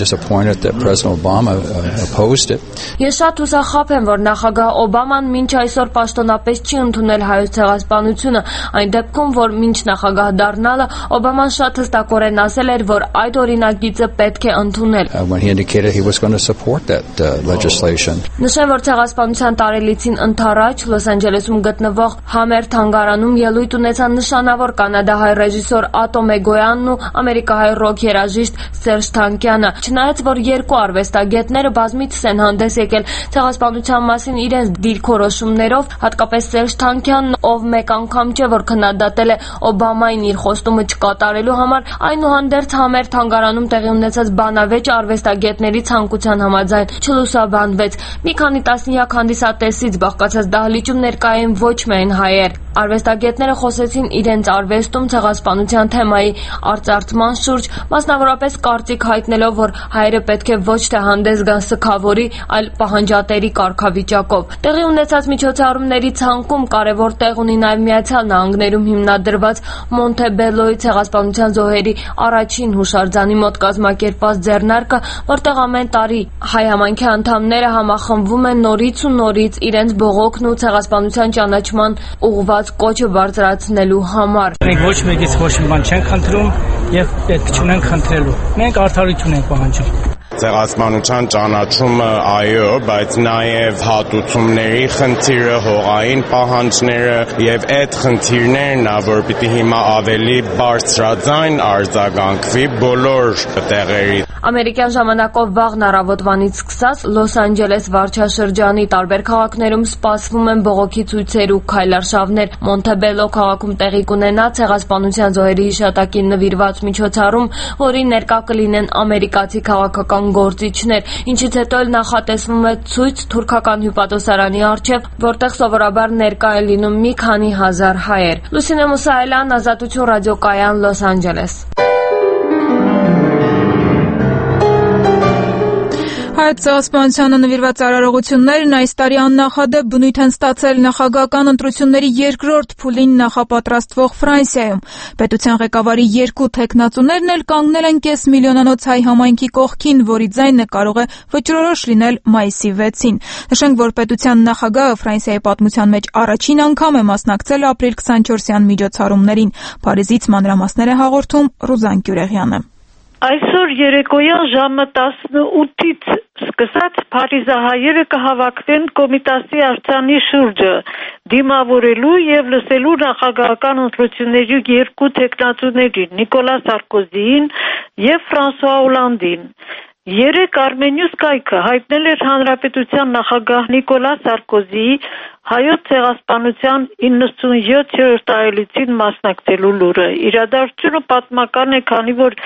Speaker 14: Ես շատ հուսախաբ եմ, որ նախագահ Օբաման մինչ այսօր պաշտոնապես չի ընդունել հայոց ցեղասպանությունը, այն դեպքում, որ մինչ նախագահ դառնալը Օբաման շատ հստակորեն ասել էր, որ այդ օրինագիծը պետք է ընդունել։ Նշեմ, որ ցեղասպանության տարելիցին ընդառաջ Լոս Անջելեսում գտնվող Համեր թանգարանում ելույթ ունեցան նշանավոր կանադահայ ռեժիսոր Ատո Մեգոյանն ու ամերիկահայ ռոք երաժիշտ Սերժ Թանկյանը։ Չնայած որ երկու արվեստագետները բազմիցս են հանդես եկել ցեղասպանության մասին իրենց դիրքորոշումներով, հատկապես Սերժ Թանկյանն, ով մեկ անգամ չէ որ քննադատել է Օբամային իր խոստումը չկատարելու համար, այնուհանդերձ Համեր թանգարանում տեղի ունեցած բանավեճ արվեստագետների ցանկության համաձայն չլուսաբանվեց։ Մի քանի տասնյակ հանդիսատեսից բաղկացած դահլիճում ներկա էին ոչ միայն հայեր։ Արվեստագետները խոսեցին իրենց արվեստում ցեղասպանության թեմայի արծարծման շուրջ, մասնավորապես կարծիք հայտնելով, որ հայերը պետք է ոչ թե հանդես գան սգավորի, այլ պահանջատերի կարգավիճակով։ Տեղի ունեցած միջոցառումների ցանկում կարևոր տեղ ունի նաև Միացյալ Նահանգներում հիմնադրված Մոնտեբելոյի ցեղասպանության զոհերի առաջին հուշարձանի մոտ կազմակերպված ձեռնարկը, որտեղ ամեն տարի հայ համայնքի անդամները համախմբվում են նորից ու նորից իրենց բողոքն ու ցեղասպանության ճանաչման ուղղված կոչը բարձրացնելու համար։
Speaker 17: Մենք ոչ մեկից ոչ մի բան չենք խնդրում եւ պետք չունենք խնդրելու։ Մենք արդարություն ենք պահանջում։
Speaker 18: Ցեղասպանության ճանաչումը այո, բայց նաև հատուցումների խնդիրը, հողային պահանջները եւ այդ խնդիրներն ա, որ պիտի հիմա ավելի բարձրաձայն արձագանքվի բոլոր տեղերի։
Speaker 14: Ամերիկյան ժամանակով վաղն առավոտվանից սկսած Լոս Անջելես վարչաշրջանի տարբեր քաղաքներում սպասվում են բողոքի ցույցեր ու քայլարշավներ։ Մոնտեբելո քաղաքում տեղի կունենա ցեղասպանության զոհերի հիշատակին նվիրված միջոցառում, որին ներկա կլինեն ամերիկացի քաղաքական գործիչներ, ինչից հետո էլ նախատեսվում է ցույց թուրքական հյուպատոսարանի առջև, որտեղ սովորաբար ներկա են լինում մի քանի հազար հայեր։ Լուսինե Մուսայելյան, Ազատություն ռադիոկայան, Լոս Անջելես։
Speaker 2: Հայոց ցեղասպանությանը նվիրված արարողություններն այս տարի աննախադեպ բնույթ են ստացել նախագահական ընտրությունների երկրորդ փուլին նախապատրաստվող Ֆրանսիայում։ Պետության ղեկավարի երկու թեկնածուներն էլ կանգնել են կես միլիոնանոց հայ համայնքի կողքին, որի ձայնը կարող է վճռորոշ լինել մայիսի 6-ին։ Նշենք, որ պետության նախագահը Ֆրանսիայի պատմության մեջ առաջին անգամ է մասնակցել ապրիլ 24-յան միջոցառումներին։ Փարիզից մանրամասներ է հաղորդում Ռուզան Գյուրեղյանը։
Speaker 19: Այսօր երեկոյան ժամը 18-ից սկսած փարիզահայերը կհավաքվեն Կոմիտասի արձանի շուրջը, դիմավորելու եւ լսելու նախագահական ընտրությունների երկու թեկնածուներին՝ Նիկոլա Սարկոզիին եւ Ֆրանսուଆ Օլանդին։ Երեկ Armenius կայքը հայտնել էր հանրապետության նախագահ Նիկոլա Սարկոզիի հայոց ցեղասպանության 97-րդ տարելիցին մասնակցելու լուրը։ Իրադարձությունը պատմական է, քանի որ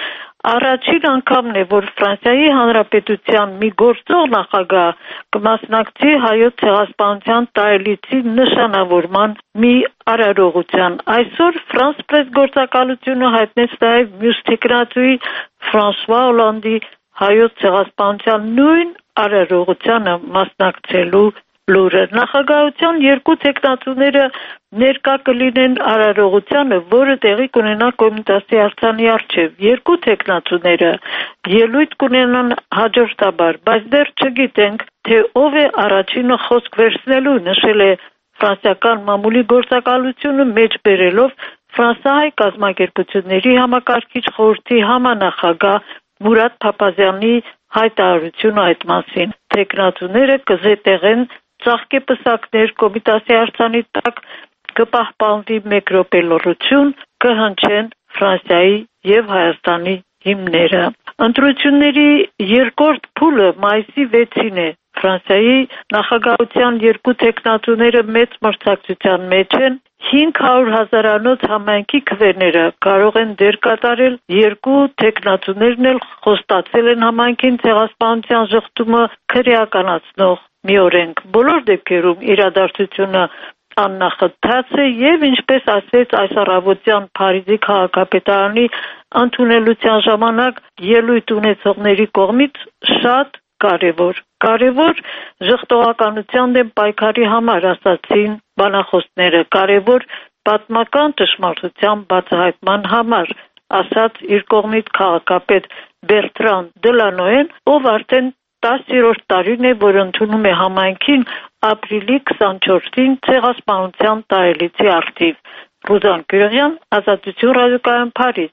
Speaker 19: առաջին անգամն է, որ Ֆրանսիայի Հանրապետության մի գործող նախագահ կմասնակցի հայոց ցեղասպանության տարելիցի նշանավորման մի արարողության։ Այսօր France Press գործակալությունը հայտնեց նաև մյուս տեխնացուի Ֆրանսուଆ Օլանդի հայոց ցեղասպանության նույն արարողությանը մասնակցելու լուրը։ Նախագահության երկու տեխնացուները ներկա կլինեն արարողությանը, որը տեղի կունենա Կոմիտասի արձանի առջև։ Երկու տեխնացուները ելույթ կունենան հաջորդաբար, բայց դեռ չգիտենք, թե ով է առաջինը խոսք վերցնելու, նշել է ֆրանսիական մամուլի գործակալությունը մեջ բերելով ֆրանսահայ կազմակերպությունների համակարգիչ խորհրդի համանախագահ Մուրադ Փափազյանի հայտարարությունը այդ մասին։ Տեխնացուները կզետեղեն ծաղկեպսակներ Կոմիտասի արձանի տակ, կպահպանվի 1 րոպե լռություն, կհնչեն Ֆրանսիայի եւ Հայաստանի հիմները։ Ընտրությունների երկրորդ փուլը մայիսի 6-ին է։ Ֆրանսիայի նախագահության երկու տեխնացուները մեծ մրցակցության մեջ են։ 500,000-անոց համայնքի քվեները կարող են դեր կատարել, երկու տեխնացուներն էլ խոստացել են համայնքին ցեղասպանության ժխտումը քրեականացնող մի օրենք։ Բոլոր դեպքերում իրադարձությունը աննախընթաց է եւ ինչպես ասեց այս առավոտյան Փարիզի քաղաքապետարանի ընդունելության ժամանակ ելույթ ունեցողների կողմից շատ կարևոր ժխտողականության դեմ պայքարի համար, ասացին բանախոսները, կարևոր պատմական ճշմարտության բացահայտման համար, ասաց իր կողմից քաղաքապետ Բերտրան Դելանոեն, ով արդեն 10-րդ տարին է, որ ընդունում է համայնքին ապրիլի 24-ին ցեղասպանության տարելիցի արդիվ։ Ռուզան Գյուրյան, Ազատություն ռադիոկայան, Փարիզ։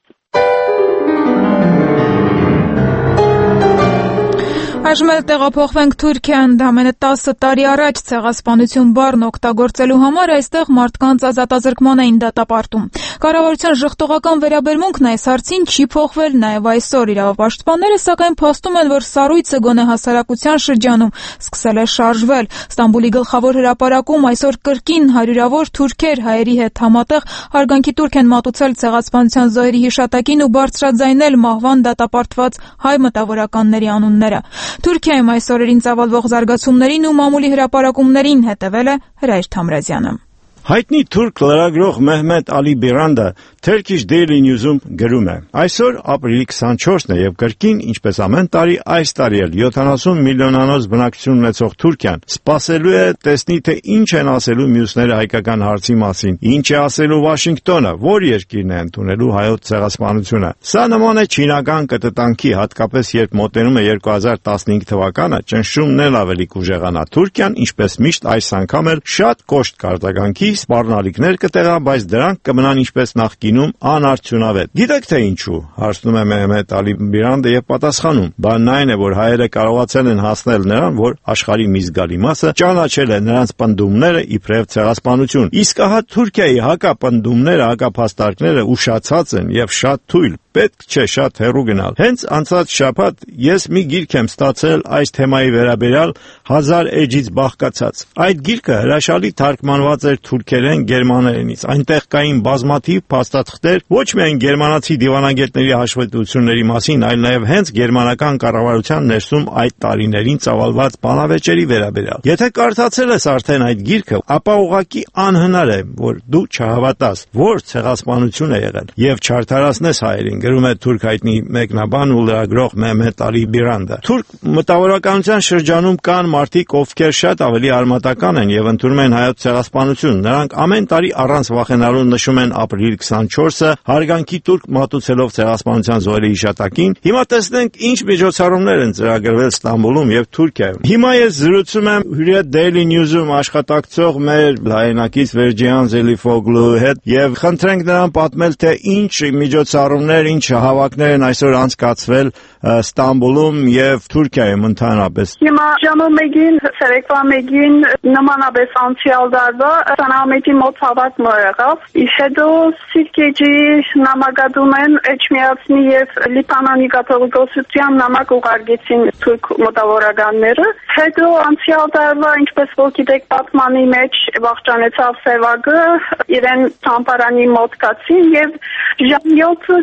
Speaker 2: Այժմ էլ տեղափոխվենք Թուրքիա, ընդամենը 10 տարի առաջ ցեղասպանություն բառն օգտագործելու համար այստեղ մարդկանց ազատազրկման էին դատապարտում։ Կառավարության ժխտողական վերաբերմունքն այս հարցին չի փոխվել նաև այսօր։ Իրավապաշտպանները սակայն փաստում են, որ սառույցը գոնե հասարակության շրջանում սկսել է շարժվել։ Ստամբուլի գլխավոր հրապարակում այսօր կրկին հարյուրավոր թուրքեր հայերի հետ համատեղ հարգանքի տուրք են մատուցել ցեղասպանության զոհերի հիշատակին ու բարձրաձայնել մահվան դատապարտված հայ մտավորականների անունները։ Թուրքիայում այս օրերին ծավալվող զարգացումներին ու մամուլի հրապարակումներին հետևել է Հրայր Թամրազյանը։
Speaker 20: Հայտնի թուրք լրագրող Մեհմեդ Ալի Բիրանդը Turkish Daily News-ում գրում է. այսօր ապրիլի 24-ն է եւ կրկին, ինչպես ամեն տարի, այս տարի էլ 70 միլիոնանոց բնակչություն ունեցող Թուրքիան սպասելու է տեսնի, թե ինչ են ասելու մյուսները հայկական հարցի մասին, ինչ է ասելու Վաշինգտոնը, որ երկիրն է ընդունելու հայոց ցեղասպանությունը։ Սա նման է չինական կտտանքի, հատկապես երբ մոտենում է 2015 թվականը, ճնշումն էլ ավելի կուժեղանա։ Թուրքիան, ինչպես միշտ, այս անգամ էլ շատ կոշտ կարգանքի սպառնալիքներ կտեղա, բայց դրանք կմնան ինչպես նախկինում անարդյունավետ։ Գիտեք թե ինչու, հարցնում է Մեհմեդ Ալի Բիրանդը եւ պատասխանում. բանն այն է, որ հայերը կարողացել են հասնել նրան, որ աշխարհի մի զգալի մասը ճանաչել է նրանց պնդումները իբրև ցեղասպանություն։ Իսկ ահա Թուրքիայի հակապնդումները, հակափաստարկները ուշացած են եւ շատ թույլ, պետք չէ շատ հեռու գնալ։ Հենց անցած շաբաթ ես մի գիրք եմ ստացել այս թեմայի վերաբերյալ 1000 էջից բաղկացած։ Այդ գիրքը հրաշալի թարգմանված էր թուրքերեն գերմաներենից։ Այնտեղ կային բազմաթիվ փաստաթղթեր ոչ միայն գերմանացի դիվանագետների հաշվետվությունների մասին, այլ նաև հենց գերմանական կառավարության ներսում այդ տարիներին ծավալված բանավեճերի վերաբերյալ։ Եթե կարդացել ես արդեն այդ գիրքը, ապա ուղղակի անհնար է, որ դու չհավատաս, որ ցեղասպանություն է եղել եւ չարդարացնես հայերին, գրում է թուրք հայտնի մեկնաբան ու լրագրող Մեհմեդ Ալի Բիրանդը։ Թուրք մտավորականության շրջանում կան մարդիկ, ովքեր շատ ավելի արմատական են եւ ընդունում են հայոց ցեղասպանություն։ Նրանք ամեն տարի առանց վախենալու նշում են ապրիլի 24-ը հարգանքի տուրք մատուցելով ցեղասպանության զոհերի հիշատակին։ Հիմա տեսնենք ինչ միջոցառումներ են ծրագրվել Ստամբուլում եւ Թուրքիայում։ Հիմա ես զրուցում եմ Hürriyet Daily News-ում աշխատակցող մեր հայրենակից Վերջիան Զելիֆոգլու հետ եւ խնդրենք նրան պատմել, թե ինչ միջոցառումներ, ինչ հավաքներ են այսօր անցկացվել Ստամբուլում եւ Թուրքիայում ընդհանրապես։
Speaker 13: Հիմա ժամը մեկին, ցերեկվա մեկին նմանապես անցյալ տարվա Սանամետի մոտ հավաք եղավ։ Հետո Սիրկեջի նամակատում են Էջմիածնի եւ Լիբանանի կաթողիկոսության նամակ ուղարկեցին թուրք մտավորականները։ Հետո անցյալ տարվա, ինչպես որ գիտեք, պատմանի մեջ վախճանեցավ Սևակը, իրեն Թամպարանի մոտ կացին եւ ժամ 7-ը Կարոլ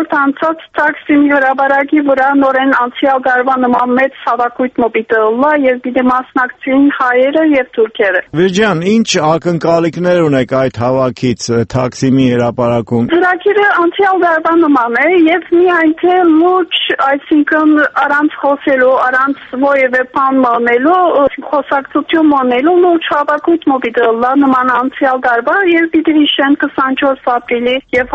Speaker 13: այսօր անցած Թաքսիմի հրապարակի վրա նորեն անցյալ տարվա նման մեծ հավաքույթ մոբիտը լա եւ պիտի մասնակցեին հայերը եւ թուրքերը։
Speaker 20: Վիրջան, ինչ ակնկալիքներ ունեք այդ հավաքից Թաքսիմի հրապարակում։
Speaker 13: Ծրագիրը անցյալ տարվա նման է եւ միայն թե լուրջ, այսինքն առանց խոսելու, առանց որևէ բան մանելու, խոսակցություն մանելու լուրջ հավաքույթ մոբիտը լա նման անցյալ տարվա եւ պիտի հիշեն 24 ապրիլի եւ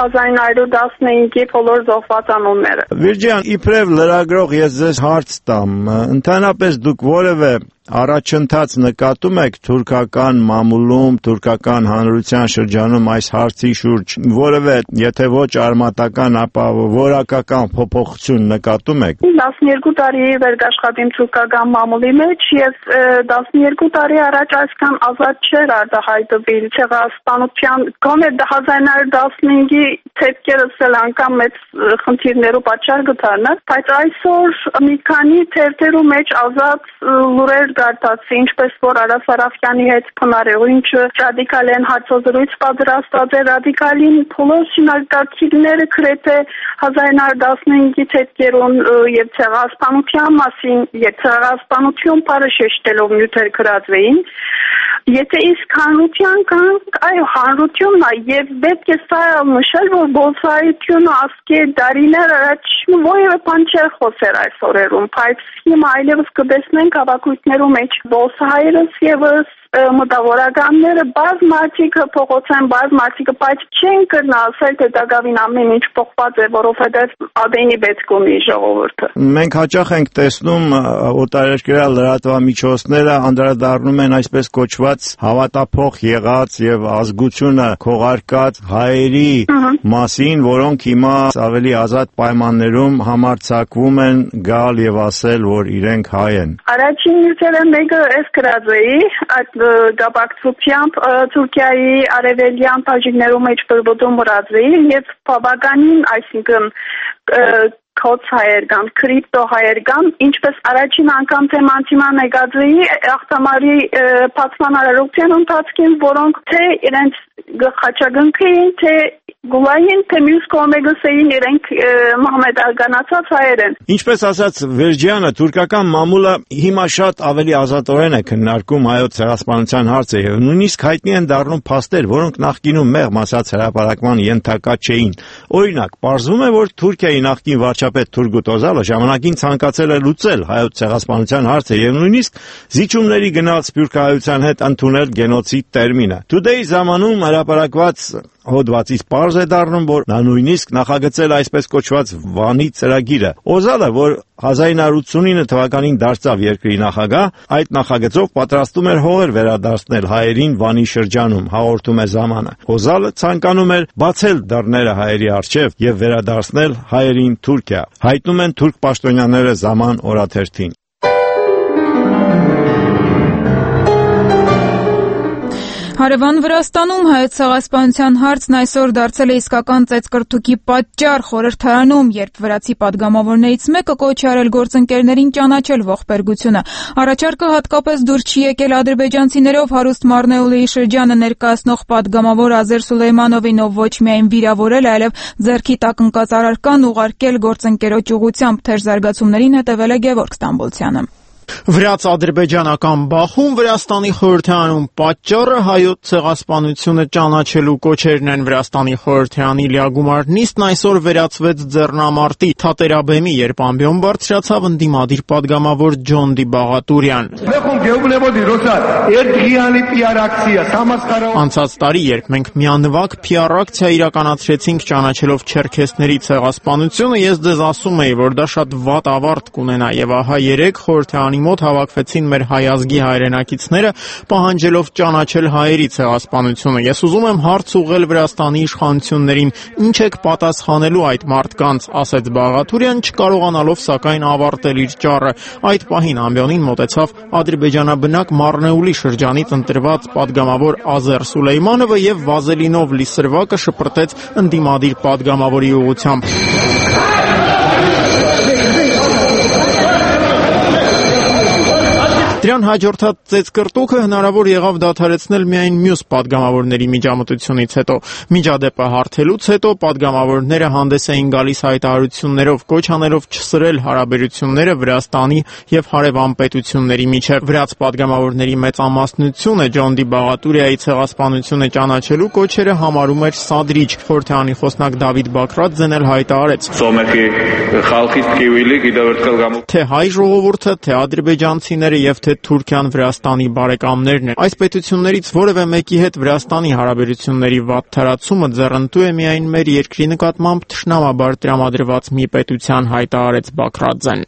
Speaker 13: 1915-ի բոլոր զոհված անունները։
Speaker 20: Վիրջան, իբրև լրագրող ես ձեզ հարց տամ, ընդհանրապես դուք որևէ առաջընթաց նկատում եք թուրքական մամուլում, թուրքական հանրության շրջանում այս հարցի շուրջ, որևէ, եթե ոչ արմատական, ապա որակական փոփոխություն նկատում եք։
Speaker 13: 12 տարի վեր աշխատեմ թուրքական մամուլի մեջ եւ 12 տարի առաջ այսքան ազատ չէր արտահայտվել ցեղասպանության, գոնե 1915-ի թեփքերս էլ անգամ մեծ խնդիրներով պատճառ գտան, բայց այսօր մի քանի թերթերու մեջ ազատ լուրեր գարտացի, ինչպես որ Արաս Արաֆյանի հետ փնարեղինը ռադիկալ են հարցազրույց պատրաստած է, ռադիկալին բոլոր շինարարքիրները գրեթե 1915-ի թեթքերուն եւ ցեղասպանության մասին եւ ցեղասպանություն բառը շեշտելով նյութեր գրածվեին։ Եթե իսկ հանրության կանք, այո, հանրությունն է եւ պետք է սա նշել, որ բոլշավիկությունը ասկե դարիներ առաջ որևէ բան չէր խոսեր այս օրերում, բայց հիմա այլևս կտեսնենք հավաքույթներում մեջ բոլշայերս եւս մտավորականները բազմաթիք փողոցեն բազմաթիք, բայց չեն կրնա ասել, թե դակավին ամեն ինչ փոխված է, որովհետեւ ադենի պետք ունի ժողովուրդը։
Speaker 20: Մենք հաճախ ենք տեսնում օտարերկրյա լրատվամիջոցները անդրադառնում են այսպես կոչված հավատափող եղած եւ ազգությունը քողարկած հայերի մասին, որոնք հիմա ավելի ազատ պայմաններում համարձակվում են գալ եւ ասել, որ իրենք հայ են։
Speaker 13: Առաջին նյութերը մեկը էս գրածեի, այդ գաբակցությամբ Թուրքիայի արևելյան բաժիններում մեջ բրբոդում մրածեի եւ բավականին, այսինքն կոց հայերգան, կրիպտո հայերգան, ինչպես առաջին անգամ թեմանտիման եկածեի ախտամարի բացման արարողության ընթացքին, որոնք թե իրենց խաչագնքին, թե գուլային, թե մյուս կողմեգսեին իրենք մահմեդականացած հայեր են։
Speaker 20: Ինչպես ասաց Վերջյանը, թուրքական մամուլը հիմա շատ ավելի ազատորեն է քննարկում հայոց ցեղասպանության հարցը եւ նույնիսկ հայտնի են դառնում փաստեր, որոնք նախկինում մեղմ ասած հրապարակման ենթակա չէին։ Օրինակ, պարզվում է, որ Թուրքիայի նախկին վարչապետ Թուրգուտ Օզալը ժամանակին ցանկացել է լուծել հայոց ցեղասպանության հարցը եւ նույնիսկ զիջումների գնալ սփյուռքահայության հետ ընդունել գենոցիդ տերմինը։ Today ժամանում հրապարակված հոդվածից պարզ է դառնում, որ նա նույնիսկ նախագծել այսպես կոչված Վանի ծրագիրը։ Օզալը, որ 1989 թվականին դարձավ երկրի նախագահ, այդ նախագծով պատրաստում էր հողեր վերադարձնել հայերին Վանի շրջանում, հաղորդում է Զամանը։ Օզալը ցանկանում էր բացել դռները հայերի առջև եւ վերադարձնել հայերին Թուրքիա։ Հայտնում են թուրք պաշտոնյաները Զաման օրաթերթին։
Speaker 2: Հարևան Վրաստանում հայոց ցեղասպանության հարցն այսօր դարձել է իսկական ծեծկռթուկի պատճառ խորհրդարանում, երբ վրացի падգամավորներից մեկը կոչ է արել գործընկերներին ճանաչել ողբերգությունը։ Առաջարկը հատկապես դուր չի եկել ադրբեջանցիներով հարուստ Մարնեուլիի շրջանը ներկայացնող падգամավոր Ազեր Սուլեյմանովին, ով ոչ միայն վիրավորել, այլև ձեռքի տակ ընկած առարկան ուղարկել գործընկերոջ ուղղությամբ։ Թեժ զարգացումներին հետևել է Գևորգ Ստամբոլցյանը։
Speaker 12: Վրաց-ադրբեջանական Բախում Վրաստանի խորհրդարանում պատճառը հայոց ցեղասպանությունը ճանաչելու կոչերն են։ Վրաստանի խորհրդարանի լիագումար նիստն այսօր վերածվեց ձեռնամարտի թատերաբեմի, երբ ամբիոն բարձրացավ ընդդիմադիր падգամավոր Ջոն Դի Բաղատուրյան։ Անցած տարի, երբ մենք միանվագ PR ակցիա իրականացրեցինք ճանաչելով չերքեսների ցեղասպանությունը, ես ձեզ ասում էի, որ դա շատ վատ ավարտ կունենա, եւ ահա երեք խորհրդարանի մոտ հավաքվեցին մեր հայ ազգի հայրենակիցները, պահանջելով ճանաչել հայերի ցեղասպանությունը։ Ես ուզում եմ հարց ուղղել Վրաստանի իշխանություններին, ինչ եք պատասխանելու այդ մարդկանց, ասեց Բաղատուրյան, չկարողանալով սակայն ավարտել իր ճառը։ Այդ պահին ամբիոնին մոտեցավ ադրբեջանաբնակ Մարնեուլի շրջանից ընտրված падգամավոր Ազեր Սուլեյմանովը եւ վազելինով լի սրվակը շպրտեց ընդդիմադիր падգամավորի ուղղությամբ։ Դրա Իրան հաջորդած ծեծկռտուքը հնարավոր եղավ դադարեցնել միայն մյուս падգամավորների միջամտությունից հետո։ Միջադեպը հարթելուց հետո падգամավորները հանդես էին գալիս հայտարարություններով, կոչ անելով չսրել հարաբերությունները Վրաստանի եւ հարևան պետությունների միջև։ Վրաց падգամավորների մեծամասնությունը Ջոն Դի Բաղատուրիայի ցեղասպանությունը ճանաչելու կոչերը համարում էր սադրիչ։ Խորհրդանի խոսնակ Դավիթ Բաքրատձեն էլ հայտարարեց. Թե հայ ժողովուրդը, թե ադրբեջանցիները եւ թե Թուրքիան Վրաստանի բարեկամներն են։ Այս պետություններից որևէ մեկի հետ Վրաստանի հարաբերությունների վատ թարացումը ձեռնտու է միայն մեր երկրի նկատմամբ թշնամաբար տրամադրված մի պետության, հայտարարեց Բաքրատձեն։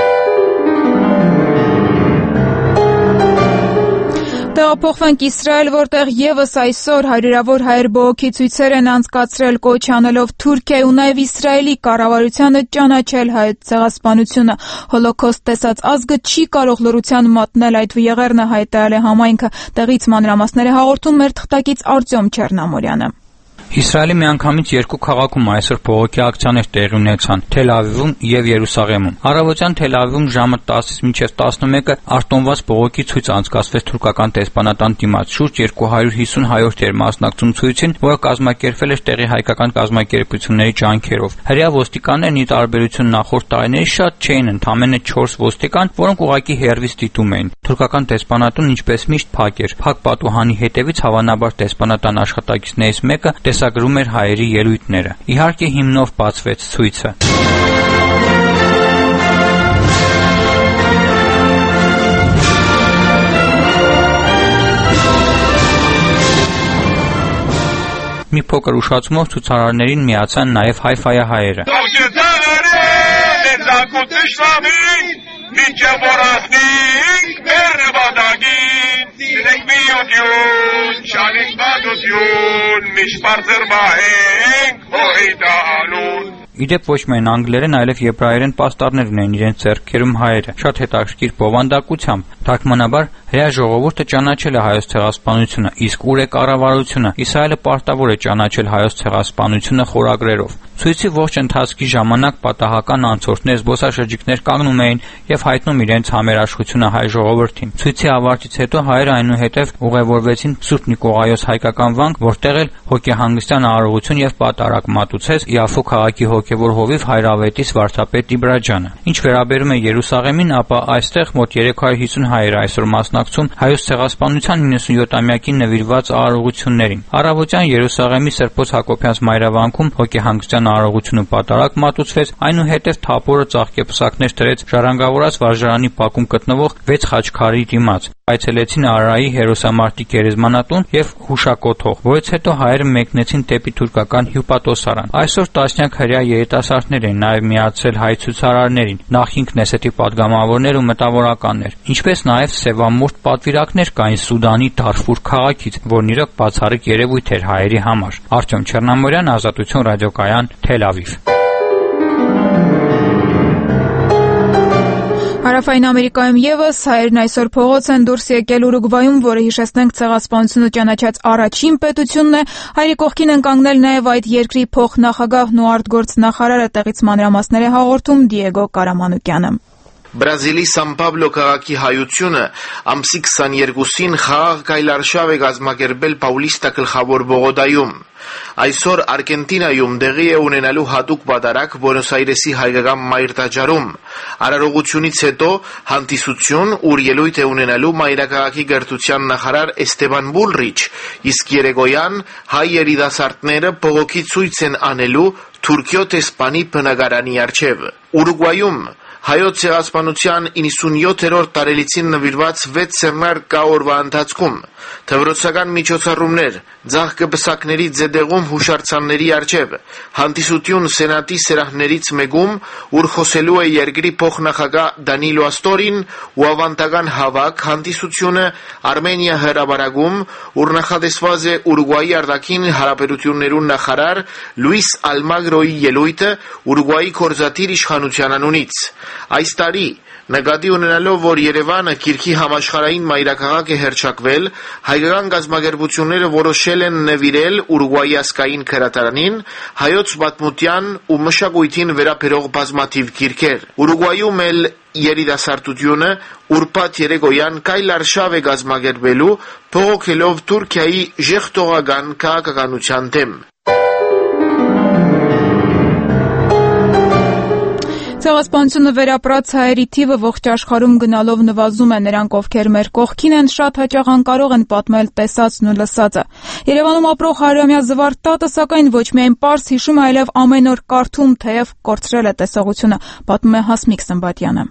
Speaker 2: Տեղափոխվենք Իսրայել, որտեղ եւս այսօր հարյուրավոր հայեր բողոքի ցույցեր են անցկացրել, կոչ անելով Թուրքիայի ու նաեւ Իսրայելի կառավարությանը ճանաչել հայոց ցեղասպանությունը։ Հոլոքոստ տեսած ազգը չի կարող լռության մատնել այդ վիեղեռը, հայտարարել է համայնքը։ Տեղից մանրամասները հաղորդում մեր թղթակից Արտյոմ Չեռնամորյանը։
Speaker 21: Իսրայելի միանգամից երկու քաղաքում այսօր բողոքի ակցիաներ տեղի ունեցան՝ Թել Ավիվում եւ Երուսաղեմում։ Առավոտյան Թել Ավիվում ժամը 10-ից մինչև 11-ը արտոնված բողոքի ցույց անցկացվեց թուրքական դեսպանատան դիմաց։ Շուրջ 250 հայոց էր մասնակցում ցույցին, որը կազմակերպվել էր տեղի հայկական կազմակերպությունների ջանքերով։ Հրեա ոստիկաններն ի տարբերություն նախորդ տարիների շատ չէին, ընդամենը 4 ոստիկան, որոնք ուղղակի հեռվից դիտում էին։ Թուրքական դեսպանատուն ինչպես միշտ փակ էր։ Փակ պատուհանի հետևից հավանաբար դեսպանատան աշխատակիցներից մեկը տեսագրում էր հայերի ելույթները։ Իհարկե հիմնով բացվեց ցույցը։ Մի փոքր ուշացումով ցուցարարներին միացան նաև հայֆայահայերը։ Իդեպ ոչ միայն անգլերեն, այլև եբրայերեն պաստառներ ունեն իրենց ձեռքերում հայերը։ Շատ հետաքրքիր բովանդակությամբ, թարգմանաբար հրեա ժողովուրդը ճանաչել է հայոց ցեղասպանությունը, իսկ ուր է կառավարությունը։ Իսրայելը պարտավոր է ճանաչել հայոց ցեղասպանությունը խորագրերով։ Ցույցի ողջ ընթացքի ժամանակ պատահական անցորդներ, զբոսաշրջիկներ կանգնում էին եւ հայտնում իրենց համերաշխությունը հայ ժողովրդին։ Ցույցի ավարտից հետո հայերը այնուհետև ուղևորվեցին Սուրբ Նիկողայոս հայկական վանք, որտեղ էլ հոգեհանգստյան արարողություն եւ պատարակ մատուցեց Իաֆո քաղաքի հոգևոր հովիվ Հայրավետիս վարդապետ Իբրաջյանը։ Ինչ վերաբերում է Երուսաղեմին, ապա այստեղ մոտ 350 հայեր այսօր մասնակցում հայոց ցեղասպանության 97-ամյակին նվիրված արարողություններին։ Առավոտյան Երուսաղեմի Սրբոց Հակոբյանց մայրավանքում հոգեհանգստյան արարողություն ու պատարակ մատուցվեց, այնուհետև թափորը ծաղկեպսակներ դրեց ժառանգավորած վարժարանի բակում գտնվող 6 խաչքարի դիմաց։ Այցելեցին Արարայի հերոսամարտի գերեզմանատուն եւ հուշակոթող, որից հետո հայերը մեկնեցին դեպի թուրքական հյուպատոսարան։ Այսօր տասնյակ հրեա երիտասարդներ են նաեւ միացել հայ ցուցարարներին, նախին Քնեսեթի падգամավորներ ու մտավորականներ, ինչպես նաեւ սևամորթ պատվիրակներ կային Սուդանի Դարֆուր քաղաքից, որն իրոք բացառիկ երևույթ էր հայերի համար։ Արտյոմ Չեռնամորյան, Ազատություն ռադիոկայան, Թել Ավիվ։
Speaker 2: Հարավային Ամերիկայում եւս հայերն այսօր փողոց են դուրս եկել Ուրուգվայում, որը հիշեցնենք ցեղասպանությունը ճանաչած առաջին պետությունն է։ Հայերի կողքին են կանգնել նաեւ այդ երկրի փոխնախագահն ու արտգործնախարարը, տեղից մանրամասներ է հաղորդում Դիեգո Կարամանուկյանը։
Speaker 22: Բրազիլի Սան Պաբլո քաղաքի հայությունը ամսի 22-ին խաղաղ գայլարշավ է կազմակերպել Պաուլիստա գլխավոր բողոդայում։ Այսօր Արգենտինայում տեղի է ունենալու հատուկ պատարակ Բուենոս Այրեսի հայկական մայրտաճարում։ Արարողությունից հետո հանդիսություն, ուր ելույթ է ունենալու մայրաքաղաքի գերտության նախարար Էստեբան Բուլրիչ, իսկ երեկոյան հայ երիտասարդները բողոքի ցույց են անելու Թուրքիո տեսփանի բնակարանի առջև։ Ուրուգվայում հայոց ցեղասպանության 97-րդ տարելիցին նվիրված 6 սերմնարկ կա օրվա ընթացքում։ Թվրոցական միջոցառումներ, ձախկպսակների ձեդեղում հուշարձանների առջև, հանդիսություն սենատի սրահներից մեկում, ուր խոսելու է երկրի փոխնախագահ Դանիլո Աստորին ու ավանդական հավաք հանդիսությունը Արմենիա հրապարակում, ուր նախատեսված է Ուրուգվայի արտաքին հարաբերություններու նախարար Լուիս Ալմագրոյի ելույթը Ուրուգվայի կորզատիր իշխանության անունից։ Այս տարի Նկատի ունենալով, որ Երևանը Կիրքի համաշխարհային մայրաքաղաք է հռչակվել, հայկական կազմակերպությունները որոշել են նվիրել Ուրուգվայի ազգային քրատարանին հայոց պատմության ու մշակույթին վերաբերող բազմաթիվ գիրքեր։ Ուրուգվայում էլ երիտասարդությունը ուրբաթ երեկոյան կայլարշավ է կազմակերպելու, բողոքելով Թուրքիայի ժեղտողական քաղաքականության դեմ։
Speaker 2: Ցեղասպանությունը վերապրած հայերի թիվը ողջ աշխարհում գնալով նվազում է, նրանք ովքեր մեր կողքին են շատ հաճախ անկարող են պատմել տեսածն ու լսածը։ Երևանում ապրող հարյուրամյա Զվարթ տատը սակայն ոչ միայն պարզ հիշում, այլև ամեն օր կարդում, թեև կորցրել է տեսողությունը, պատմում է Հասմիկ Սմբատյանը։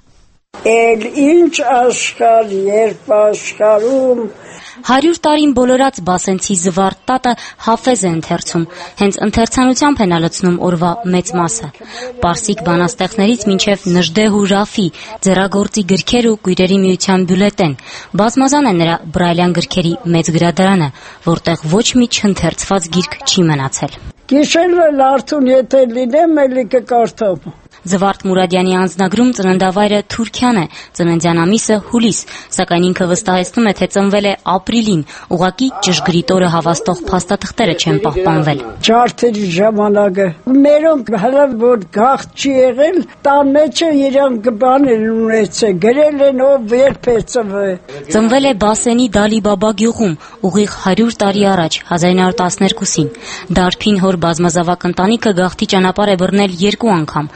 Speaker 3: Էլ ինչ աշխարհ, երբ աշխարհում
Speaker 4: 100 տարին բոլորած բասենցի Զվարթ տատը Հաֆեզ է ընթերցում, հենց ընթերցանությամբ է լցնում օրվա մեծ մասը։ Պարսիկ բանաստեղծներից մինչև Նժդեհ ու Ռաֆի, ձեռագործի գրքեր ու Կույրերի միության բյուլետեն։ Բազմազան է նրա բրայլյան գրքերի մեծ գրադարանը, որտեղ ոչ մի չընթերցված գիրք չի մնացել։
Speaker 3: Գիշերն արդյուն եթե լինեմ, էլի կկարդամ։
Speaker 4: Զվարթ Մուրադյանի անձնագրում ծննդավայրը Թուրքիան է, ծննդյան ամիսը հուլիս, սակայն ինքը վստահեցնում է, թե ծնվել է ապրիլին, ուղղակի ճշգրիտ օրը հավաստող փաստաթղթերը չեն պահպանվել։
Speaker 3: Ջարդերի ժամանակը մերոնք հələ որ գաղթ չի եղել, տան մեջը իրանք բաներ ունեցել, գրել են ով երբ է ծնվել։
Speaker 4: Ծնվել է Բասենի Դալիբաբա գյուղում, ուղիղ 100 տարի առաջ, 1912-ին։ Դարբին հոր բազմազավակ ընտանիքը գաղթի ճանապարհ է բռնել 2 անգամ։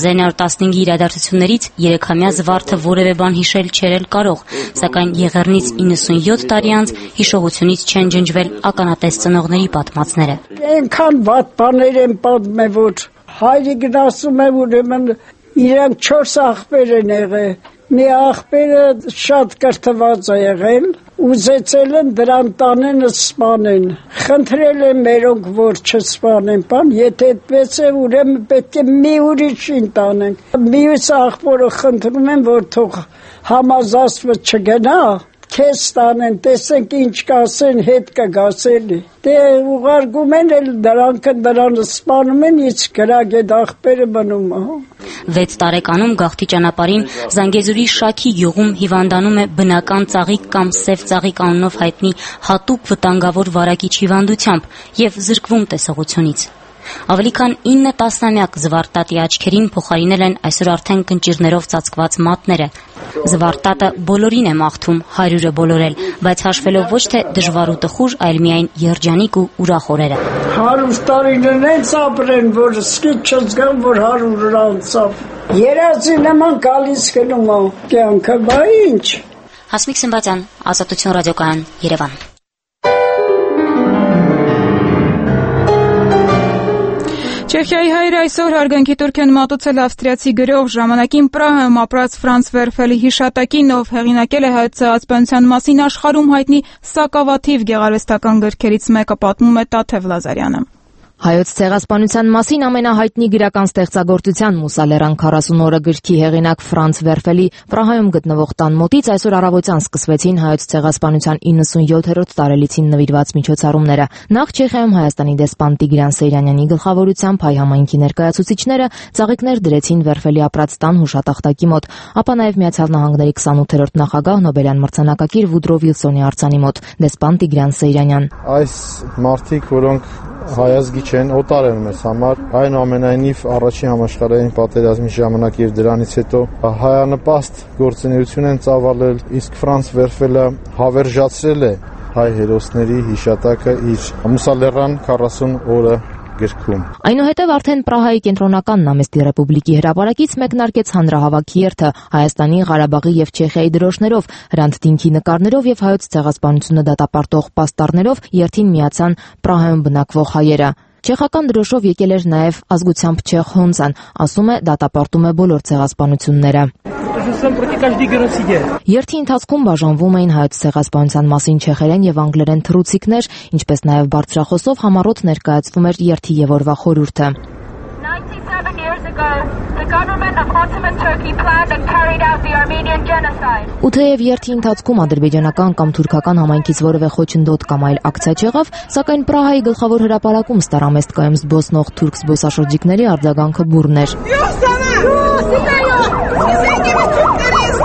Speaker 4: 1915-ի իրադարձություններից 3-ամյա Զվարթը որևէ բան հիշել չէր կարող, սակայն Եղեռնից 97 տարի անց հիշողությունից չեն ջնջվել ականատես ծնողների պատմածները։
Speaker 3: Այնքան վատ բաներ են պատմել, որ հայրիկն ասում է, ուրեմն իրանք 4 աղբեր են եղել։ Մի աղբերը շատ կրթված է եղել, ուզեցել են դրան տանեն սպանեն։ Խնդրել են մերոնք, որ չսպանեն, բան, եթե այդպես է, ուրեմն պետք է մի ուրիշին տանեն։ Մյուս աղբորը խնդրում են, որ թող համազասվը չգնա, քեզ տանեն, տեսենք ինչ կասեն, հետ կգասելի։ Դե ուղարկում են, էլ դրանքը դրան սպանում են, իսկ գրագետ աղբերը մնում է։
Speaker 4: 6 տարեկանում գաղթի ճանապարհին Զանգեզուրի Շաքի գյուղում հիվանդանում է բնական ծաղիկ կամ սև ծաղիկ անունով հայտնի հատուկ վտանգավոր վարակիչ հիվանդությամբ եւ զրկվում տեսողությունից։ Ավելի քան 9 տասնամյակ Զվարթ տատի աչքերին փոխարինել են այսօր արդեն կնճիռներով ծածկված մատները։ Զվարթ տատը բոլորին է մաղթում 100-ը բոլորել, բայց հաշվելով ոչ թե դժվար ու տխուր, այլ միայն երջանիկ ու ուրախ օրերը։
Speaker 3: 100 տարին են ապրեն, որ սկիթ չզգան, որ 100 անցավ։ Երազի նման գալիս գնում է կյանքը, բա ինչ։
Speaker 4: Հասմիկ Սմբատյան, Ազատություն ռադիոկայան, Երևան։
Speaker 2: Չեխիայի հայերը այսօր հարգանքի տուրք են մատուցել ավստրիացի գրող ժամանակին Պրահայում ապրած Ֆրանց Վերֆելի հիշատակին, ով հեղինակել է հայոց ցեղասպանության մասին աշխարհում հայտնի սակավաթիվ գեղարվեստական գրքերից մեկը, պատմում է Տաթև Լազարյանը։
Speaker 23: Հայոց ցեղասպանության մասին ամենահայտնի գրական ստեղծագործության Մուսալերան 40 օրը գրքի հեղինակ Ֆրանց Վերֆելի Պրահայում գտնվող տան մոտից այսօր առավոտյան սկսվեցին հայոց ցեղասպանության 97-րդ տարելիցին նվիրված միջոցառումները։ Նախ Չեխիայում Հայաստանի դեսպան Տիգրան Սեյրանյանի գլխավորությամբ հայ համայնքի ներկայացուցիչները ծաղիկներ դրեցին Վերֆելի ապրած տան հուշատախտակի մոտ, ապա նաև Միացյալ Նահանգների 28-րդ նախագահ Նոբելյան մրցանակակիր Վուդրո Վիլսոնի արձանի մոտ դեսպան Տիգրան Սեյրանյան։
Speaker 24: Այս մարդիկ, որոնք հայազգի չեն, օտար են մեզ համար, այնուամենայնիվ առաջին համաշխարհային պատերազմի ժամանակ եւ դրանից հետո հայանպաստ գործունեություն են ծավալել, իսկ Ֆրանց Վերֆելը հավերժացրել է հայ հերոսների հիշատակը իր Մուսալերան 40 օրը գրքում։
Speaker 23: Այնուհետև արդեն Պրահայի կենտրոնական Նամեստի ռեպուբլիկի հրապարակից մեկնարկեց հանրահավաքի երթը Հայաստանի, Ղարաբաղի եւ Չեխիայի դրոշներով, Հրանտ Դինքի նկարներով եւ հայոց ցեղասպանությունը դատապարտող պաստառներով երթին միացան Պրահայում բնակվող հայերը։ Չեխական դրոշով եկել էր նաև ազգությամբ չեխ Հոնցան, ասում է դատապարտում է բոլոր ցեղասպանությունները։ Երթի ընթացքում բաժանվում էին հայոց ցեղասպանության մասին չեխերեն եւ անգլերեն թռուցիկներ, ինչպես նաև բարձրախոսով համառոտ ներկայացվում էր երթի եւ օրվա խորհուրդը։
Speaker 25: 97 years ago, the government of Ottoman Turkey planned and carried out the Armenian genocide.
Speaker 23: Ու թեև երթի ընթացքում ադրբեջանական կամ թուրքական համայնքից որևէ խոչընդոտ կամ այլ ակցիա չեղավ, սակայն Պրահայի գլխավոր հրապարակում Ստարամեստկայում զբոսնող թուրք զբոսաշրջիկների արձագանքը բուռն էր։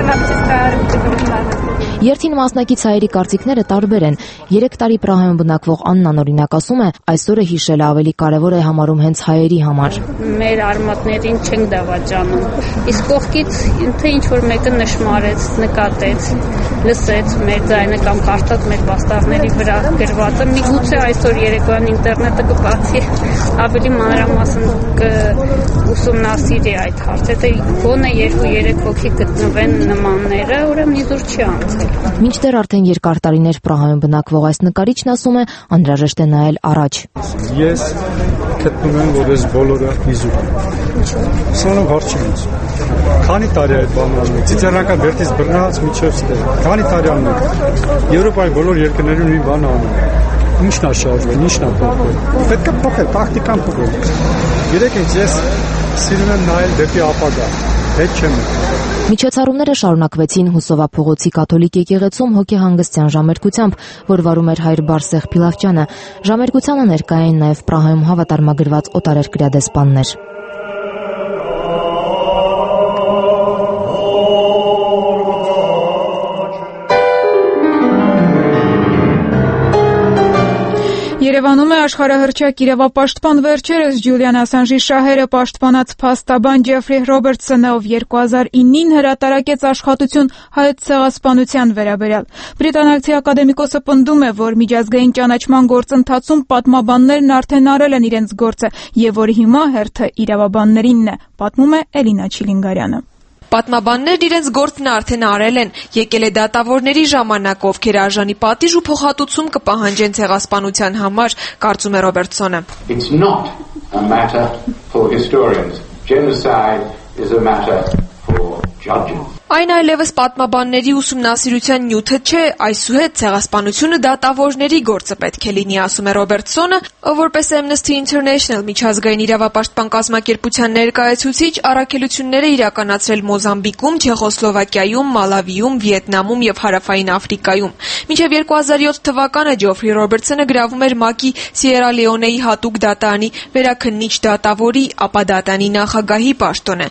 Speaker 23: Երթին մասնակից հայերի կարծիքները տարբեր են։ 3 տարի Պրահայում բնակվող Աննան անօրինակ ասում է, այսօրը հիշելը ավելի կարևոր է համարում հենց հայերի համար։
Speaker 1: Մեր արմատներին չենք դավաճանում։ Իսկ կողքից թե ինչ-որ մեկը նշմարեց, նկատեց, լսեց մեր ձայնը կամ կարդաց մեր պաստառների վրա գրվածը, միգուցե այսօր երեկոյան ինտերնետը կբացի ավելի մանրամասն կուսումնասիրի այդ հարցը, թե գոնե 2-3 հոգի գտնվեն նմանները, ուրեմն իզուր չի անցել։
Speaker 23: Մինչդեռ արդեն երկար տարիներ Պրահայում բնակվող այս նկարիչն ասում է, անհրաժեշտ է նայել առաջ։
Speaker 5: Ես գտնում եմ, որ ես բոլորը իզուր եմ։ Սրանով հարց չի ինձ։ Քանի տարի այդ բանն անում, Ծիծեռնական բերդից բռնած միջև ստեղ։ Քանի տարի անում եք։ Եվրոպայի բոլոր երկրներում մի բան անում։ Ինչն է շարժվել, ինչն է փոխվել։ Պետք է փոխել, տակտիկան փոխել։ Գիտեք ինչ, ես սիրում եմ նայել դեպի ապագա։ Հետ չեմ։
Speaker 23: Միջոցառումները շարունակվեցին Հուսովափողոցի կաթոլիկ եկեղեցում հոգեհանգստյան ժամերգությամբ, որ վարում էր հայր Բարսեղ Փիլավճյանը։ Ժամերգությանը ներկա էին նաև Պրահայում հավատարմագրված օտարերկրյա դեսպաններ։
Speaker 2: Երևանում է աշխարհահռչակ իրավապաշտպան վերջերս Ջուլիան Ասանժի շահերը պաշտպանած փաստաբան Ջեֆրի Ռոբերտսոնը, ով 2009-ին հրատարակեց աշխատություն հայոց ցեղասպանության վերաբերյալ։ Բրիտանացի ակադեմիկոսը պնդում է, որ միջազգային ճանաչման գործընթացում պատմաբաններն արդեն արել են իրենց գործը եւ որ հիմա հերթը իրավաբաններինն է, պատմում է Էլինա Չիլինգարյանը։
Speaker 6: Պատմաբաններն իրենց գործն արդեն արել են, եկել է դատավորների ժամանակ, ովքեր արժանի պատիժ ու փոխհատուցում կպահանջեն ցեղասպանության համար, կարծում է Ռոբերտսոնը։
Speaker 7: It's not a matter for historians. Genocide is a matter for judges.
Speaker 6: Այն այլևս պատմաբանների ուսումնասիրության նյութը չէ, այսուհետ ցեղասպանությունը դատավորների գործը պետք է լինի, ասում է Ռոբերտսոնը, ով որպես Amnesty International միջազգային իրավապաշտպան կազմակերպության ներկայացուցիչ առաքելություններ է իրականացրել Մոզամբիկում, Չեխոսլովակիայում, Մալավիում, Վիետնամում եւ Հարավային Աֆրիկայում։ Մինչև 2007 թվականը Ջոֆրի Ռոբերտսոնը գրավում էր ՄԱԿ-ի Սիերա Լեոնեի հատուկ դատարանի վերաքննիչ դատավորի, ապա դատարանի նախագահի պաշտոնը։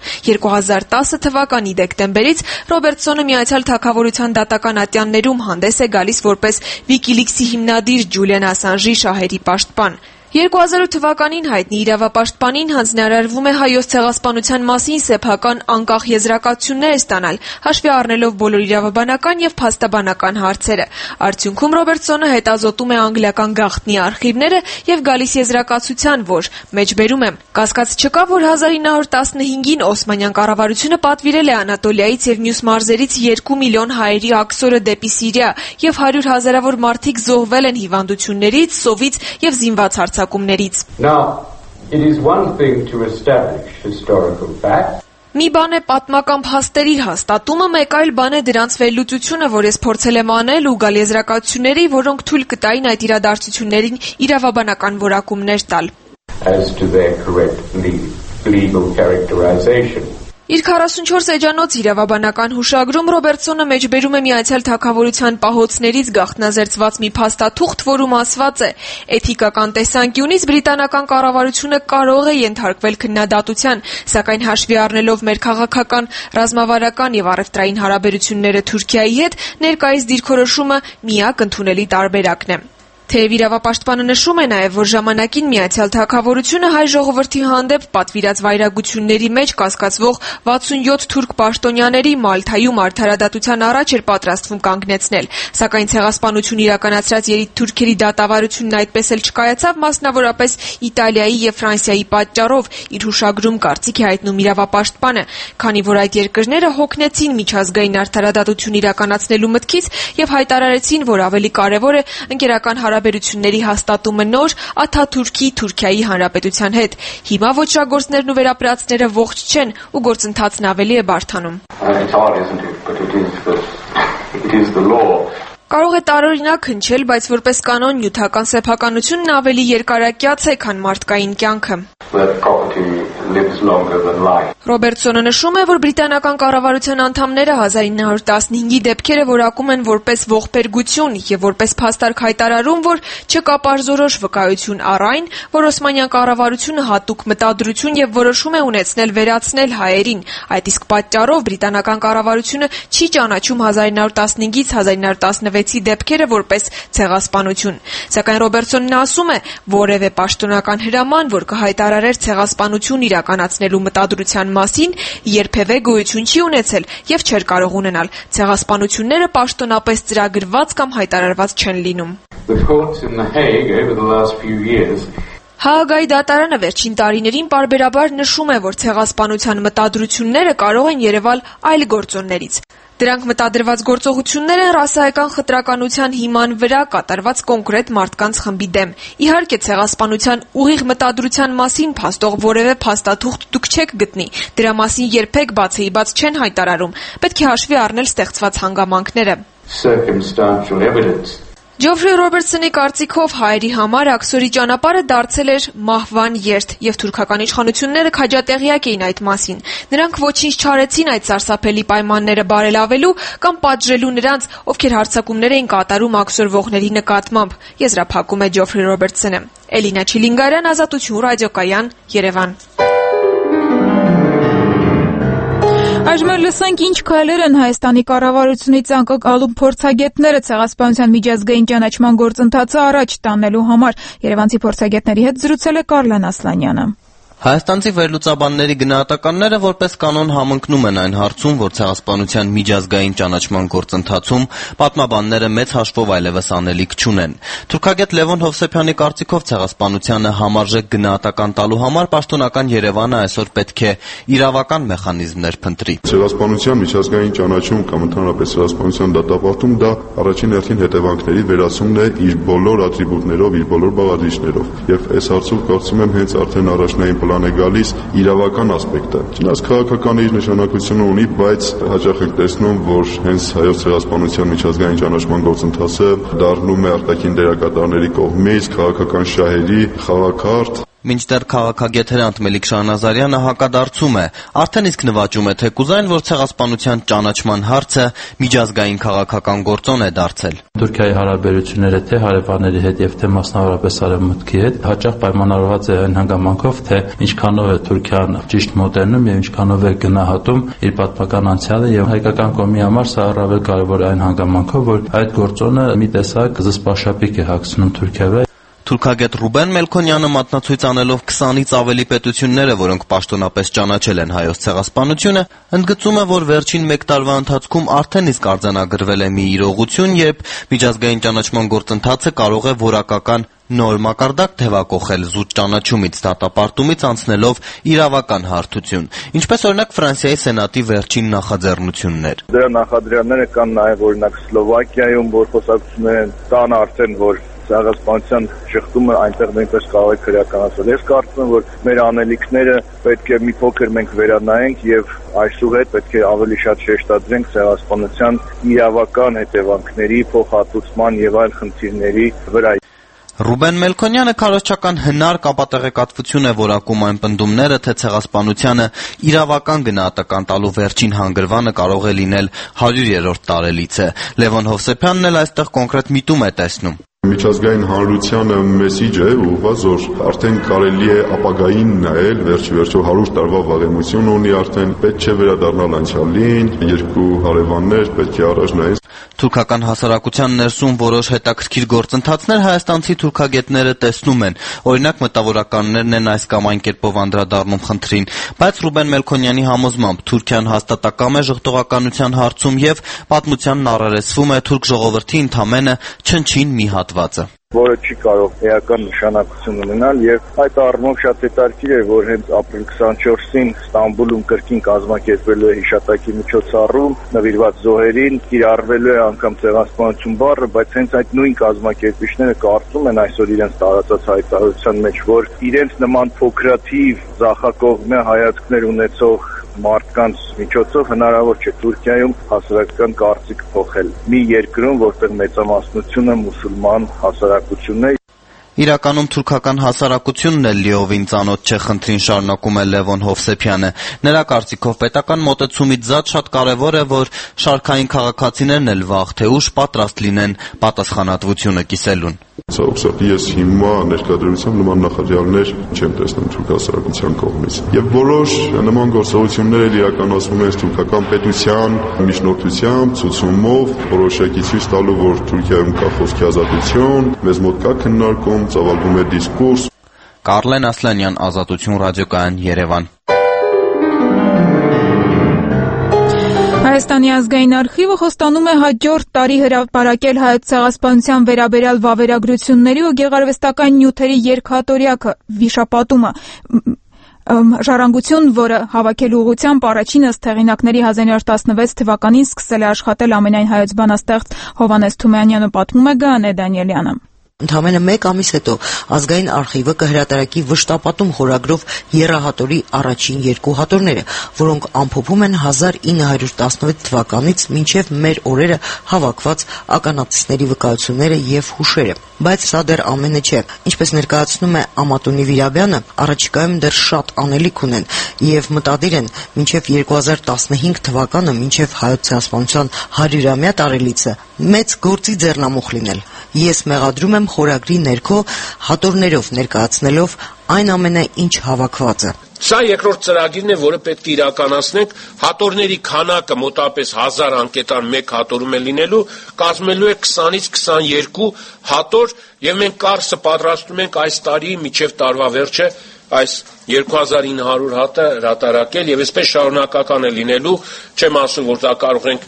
Speaker 6: 2010 թվականի դեկտեմբերից Ռոբերտսոնը Միացյալ Թագավորության դատական ատյաններում հանդես է գալիս որպես Wikileaks-ի հիմնադիր Ջուլիան Ասանժի շահերի պաշտպան։ 2008 թվականին հայտնի իրավապաշտպանին հանձնարարվում է հայոց ցեղասպանության մասին սեփական անկախ եզրակացություններ ստանալ, հաշվի առնելով բոլոր իրավաբանական եւ փաստաբանական հարցերը։ Արդյունքում Ռոբերտսոնը հետազոտում է անգլիական գաղտնի արխիվները եւ գալիս եզրակացության, որ մեջբերում եմ. կասկած չկա, որ 1915-ին Օսմանյան կառավարությունը պատվիրել է Անատոլիայից եւ մյուս մարզերից 2 միլիոն հայերի աքսորը դեպի Սիրիա եւ 100,000-ավոր մարդիկ զոհվել են հիվանդություններից, սովից եւ զինված հարձակումներից։
Speaker 7: Now, it is one thing to establish historical facts.
Speaker 6: Մի բան է պատմական փաստերի հաստատումը, մեկ այլ բան է դրանց վերլուծությունը, որ ես փորձել եմ անել ու գալ եզրակացությունների, որոնք թույլ կտային այդ իրադարձություններին իրավաբանական որակումներ տալ։
Speaker 7: As to their correct legal characterization.
Speaker 6: Իր 44 էջանոց իրավաբանական հուշագրում Ռոբերտսոնը մեջբերում է Միացյալ Թագավորության պահոցներից գաղտնազերծված մի փաստաթուղթ, որում ասված է. Էթիկական տեսանկյունից բրիտանական կառավարությունը կարող է ենթարկվել քննադատության, սակայն հաշվի առնելով մեր քաղաքական, ռազմավարական եւ առևտրային հարաբերությունները Թուրքիայի հետ, ներկայիս դիրքորոշումը միակ ընդունելի տարբերակն է։ Թեև իրավապաշտպանը նշում է նաև, որ ժամանակին Միացյալ Թագավորությունը հայ ժողովրդի հանդեպ պատվիրած վայրագությունների մեջ կասկածվող 67 թուրք պաշտոնյաների Մալթայում արդարադատության առաջ էր պատրաստվում կանգնեցնել, սակայն ցեղասպանություն իրականացրած երիտթուրքերի դատավարությունն այդպես էլ չկայացավ, մասնավորապես Իտալիայի եւ Ֆրանսիայի պատճառով, իր հուշագրում կարծիք է հայտնում իրավապաշտպանը, քանի որ այդ երկրները հոգնեցին միջազգային արդարադատություն իրականացնելու մտքից եւ հայտարարեցին, որ ավելի կարեւոր է ընկերական հարաբերությունների հաստատումը նոր Աթաթուրքի Թուրքիայի Հանրապետության հետ։ Հիմա ոչրագործներն ու վերապրածները ողջ չեն ու գործընթացն ավելի է բարդանում։ Կարող է տարօրինակ հնչել, բայց որպես կանոն նյութական սեփականությունն ավելի երկարակյաց է, քան մարդկային կյանքը։ Ռոբերտսոնը նշում է, որ բրիտանական կառավարության անդամները 1915-ի դեպքերը որակում են որպես ողբերգություն եւ որպես փաստարկ հայտարարում, որ չկա պարզորոշ վկայություն առ այն, որ Օսմանյան կառավարությունը հատուկ մտադրություն եւ որոշում է ունեցնել վերացնել հայերին։ Այդ իսկ պատճառով բրիտանական կառավարությունը չի ճանաչում 1915-ից 1916-ի դեպքերը որպես ցեղասպանություն։ Սակայն Ռոբերտսոնն ասում է, որևէ պաշտոնական հրաման, որ կհայտարարեր ցեղասպանություն իրականացնելու մտադրության մասին, երբևէ գոյություն չի ունեցել եւ չէր կարող ունենալ։ Ցեղասպանությունները պաշտոնապես ծրագրված կամ հայտարարված չեն լինում։ Հաագայի դատարանը վերջին տարիներին պարբերաբար նշում է, որ ցեղասպանության մտադրությունները կարող են երևալ այլ գործոններից։ Դրանք մտադրված գործողություններ են ռասայական խտրականության հիման վրա կատարված կոնկրետ մարդկանց խմբի դեմ։ Իհարկե, ցեղասպանության ուղիղ մտադրության մասին փաստող որևէ փաստաթուղթ դուք չեք գտնի։ Դրա մասին երբեք բացեիբաց չեն հայտարարում։ Պետք է հաշվի առնել ստեղծված հանգամանքները։ Ջոֆրի Ռոբերտսոնի կարծիքով հայերի համար աքսորի ճանապարհը դարձել էր մահվան երթ, եւ թուրքական իշխանությունները քաջատեղյակ էին այդ մասին։ Նրանք ոչինչ չարեցին այդ սարսափելի պայմանները բարելավելու կամ պատժելու նրանց, ովքեր հարձակումներ էին կատարում աքսորվողների նկատմամբ, եզրափակում է Ջոֆրի Ռոբերտսոնը։ Էլինա Չիլինգարյան, Ազատություն ռադիոկայան, Երևան։
Speaker 2: Այժմ լսենք ինչ քայլեր են Հայաստանի կառավարությունից անկալում փորձագետները ցեղասպանության միջազգային ճանաչման գործընթացը առաջ տանելու համար։ Երևանցի փորձագետների հետ զրուցել է Կարլեն Ասլանյանը։
Speaker 8: Հայաստանցի վերլուծաբանների գնահատականները որպես կանոն համընկնում են այն հարցում, որ ցեղասպանության միջազգային ճանաչման գործընթացում պատմաբանները մեծ հաշվով այլևս անելիք չունեն։ Թուրքագետ Լևոն Հովսեփյանի կարծիքով ցեղասպանությանը համարժեք գնահատական տալու համար պաշտոնական Երևանը այսօր պետք է իրավական մեխանիզմներ փնտրի։
Speaker 9: Ցեղասպանության միջազգային ճանաչում կամ ընդհանրապես ցեղասպանության դատապարտում դա առաջին հերթին հետևանքների վերացումն է իր բոլոր ատրիբուտներով, իր բոլոր բաղադրիչներով։ Եվ այս հարցով կարծում եմ հենց արդեն առաջնային է գալիս իրավական ասպեկտը։ Չնայած քաղաքական իր նշանակությունը ունի, բայց հաճախ ենք տեսնում, որ հենց հայոց ցեղասպանության միջազգային ճանաչման գործընթացը դառնում է արտաքին դերակատարների կողմից քաղաքական շահերի խաղաքարտ։
Speaker 8: Մինչդեռ քաղաքագետ Հրանտ Մելիք Շահնազարյանը հակադարձում է, արդեն իսկ նվաճում է թեկուզային, որ ցեղասպանության ճանաչման հարցը միջազգային քաղաքական գործոն է դարձել։
Speaker 10: Թուրքիայի հարաբերությունները թե հարևանների հետ եւ թե մասնավորապես Արևմուտքի հետ հաճախ պայմանավորված է այն հանգամանքով, թե ինչքանով է Թուրքիան ճիշտ մոտենում եւ ինչքանով է գնահատում իր պատմական անցյալը եւ հայկական կողմի համար սա առավել կարեւոր այն հանգամանքով, որ այդ գործոնը մի տեսակ զսպաշապիկ է հագցնում Թուրքիայի վրա։
Speaker 8: Թուրքագետ Ռուբեն Մելքոնյանը մատնացույց անելով 20-ից ավելի պետությունները, որոնք պաշտոնապես ճանաչել են հայոց ցեղասպանությունը, ընդգծում է, որ վերջին 1 տարվա ընթացքում արդեն իսկ արձանագրվել է մի իրողություն, երբ միջազգային ճանաչման գործընթացը կարող է որակական նոր մակարդակ թևակողել զուտ ճանաչումից դատապարտումից անցնելով իրավական հարթություն, ինչպես օրինակ Ֆրանսիայի սենատի վերջին նախաձեռնություններ։
Speaker 11: Դրա նախադրյալները կան նաև օրինակ Սլովակիայում, որ խոսակցություններ են տան արդեն, որ ցեղասպանության շղթումը այնտեղ նույնպես կարող է քրեականացվել։ Ես կարծում եմ, որ մեր անելիքները պետք է մի փոքր մենք վերանայենք եւ այսուհետ պետք է ավելի շատ շեշտադրենք ցեղասպանության իրավական հետևանքների, փոխհատուցման եւ այլ խնդիրների վրա։
Speaker 8: Ռուբեն Մելքոնյանը քարոզչական հնար կապատեղեկատվություն է որակում այն պնդումները, թե ցեղասպանությանը իրավական գնահատական տալու վերջին հանգրվանը կարող է լինել 100-րդ տարելիցը։ Լևոն Հովսեփյանն էլ այստեղ կոնկրետ միտում է տեսնում։
Speaker 9: Միջազգային հանրությանը մեսիջ է ուղղված, որ արդեն կարելի է ապագային նայել, վերջիվերջո 100 տարվա վաղեմություն ունի արդեն, պետք չէ վերադառնալ անցյալին, երկու հարևաններ պետք է առաջ նայեն։
Speaker 8: Թուրքական հասարակության ներսում որոշ հետաքրքիր գործընթացներ հայաստանցի թուրքագետները տեսնում են, օրինակ մտավորականներն են այս կամ այն կերպով անդրադառնում խնդրին, բայց Ռուբեն Մելքոնյանի համոզմամբ Թուրքիան հաստատակամ է ժողովրդականության հարցում եւ պատմությանն առերեսվում է թուրք ժողովրդի ընդամենը չնչին մի հատվածը,
Speaker 11: որը չի կարող էական նշանակություն ունենալ եւ այդ առումով շատ հետաքրքիր է, որ հենց ապրիլ 24-ին Ստամբուլում կրկին կազմակերպվելու է հիշատակի միջոցառում նվիրված զոհերին, կիրառվելու է անգամ ցեղասպանություն բառը, բայց հենց այդ նույն կազմակերպիչները կարծում են այսօր իրենց տարածած հայտարարության մեջ, որ իրենց նման փոքրաթիվ զախակողմյա հայացքներ ունեցող մարդկանց միջոցով հնարավոր չէ Թուրքիայում հասարակական կարծիք փոխել։ Մի երկրում, որտեղ մեծամասնությունը մուսուլման հասարակությունն է։
Speaker 8: Իրականում թուրքական հասարակությունն էլ լիովին ծանոթ չէ խնդրին, շարունակում է Լևոն Հովսեփյանը։ Նրա կարծիքով պետական մոտեցումից զատ շատ կարևոր է, որ շարքային քաղաքացիներն էլ վաղ թե ուշ պատրաստ լինեն պատասխանատվությունը կիսելուն։
Speaker 9: Սա ես հիմա ներկայությամբ նման նախադրյալներ չեմ տեսնում թուրք հասարակության կողմից։ Եվ որոշ նման գործողություններ էլ իրականացվում են թուրքական պետության միջնորդությամբ, ցուցումով, որոշակի ցույց տալու, որ Թուրքիայում կա խոսքի ազատություն, մեզ մոտ կա քննարկում, ծավալվում է դիսկուրս։
Speaker 8: Կարլեն Ասլանյան, Ազատություն ռադիոկայան, Երևան։
Speaker 2: Հայաստանի ազգային արխիվը խոստանում է հաջորդ տարի հրապարակել հայոց ցեղասպանության վերաբերյալ վավերագրությունների ու գեղարվեստական նյութերի երկհատորյակը վիշապատումը։ Ժառանգություն, որը հավաքելու ուղղությամբ առաջին ըստ հեղինակների 1916 թվականին սկսել է աշխատել ամենայն հայոց բանաստեղծ Հովհաննես Թումանյանը, պատմում է Գայանե Դանիելյանը։
Speaker 14: Ընդամենը մեկ ամիս հետո ազգային արխիվը կհրատարակի վշտապատում խորագրով եռահատորի առաջին երկու հատորները, որոնք ամփոփում են 1916 թվականից մինչև մեր օրերը հավաքված ականատեսների վկայությունները եւ հուշերը։ Բայց սա դեռ ամենը չէ։ Ինչպես ներկայացնում է Ամատունի Վիրաբյանը, առաջիկայում դեռ շատ անելիք ունեն եւ մտադիր են մինչև 2015 թվականը, մինչև հայոց ցեղասպանության 100-ամյա տարելիցը մեծ գործի ձեռնամուխ լինել։ Ես մեղադրում եմ խորագրի ներքո հատորներով ներկայացնելով այն ամենը, ինչ հավաքվածը։
Speaker 15: Սա երկրորդ ծրագիրն է, որը պետք է իրականացնենք, հատորների քանակը մոտապես 1000 անկետան մեկ հատորում է լինելու, կազմելու է 20-ից 22 հատոր, եւ մենք կարծը պատրաստում ենք այս տարի մինչև տարվա վերջը այս 2900 հատը հրատարակել եւ այսպես շարունակական է լինելու, չեմ ասում, որ դա կարող ենք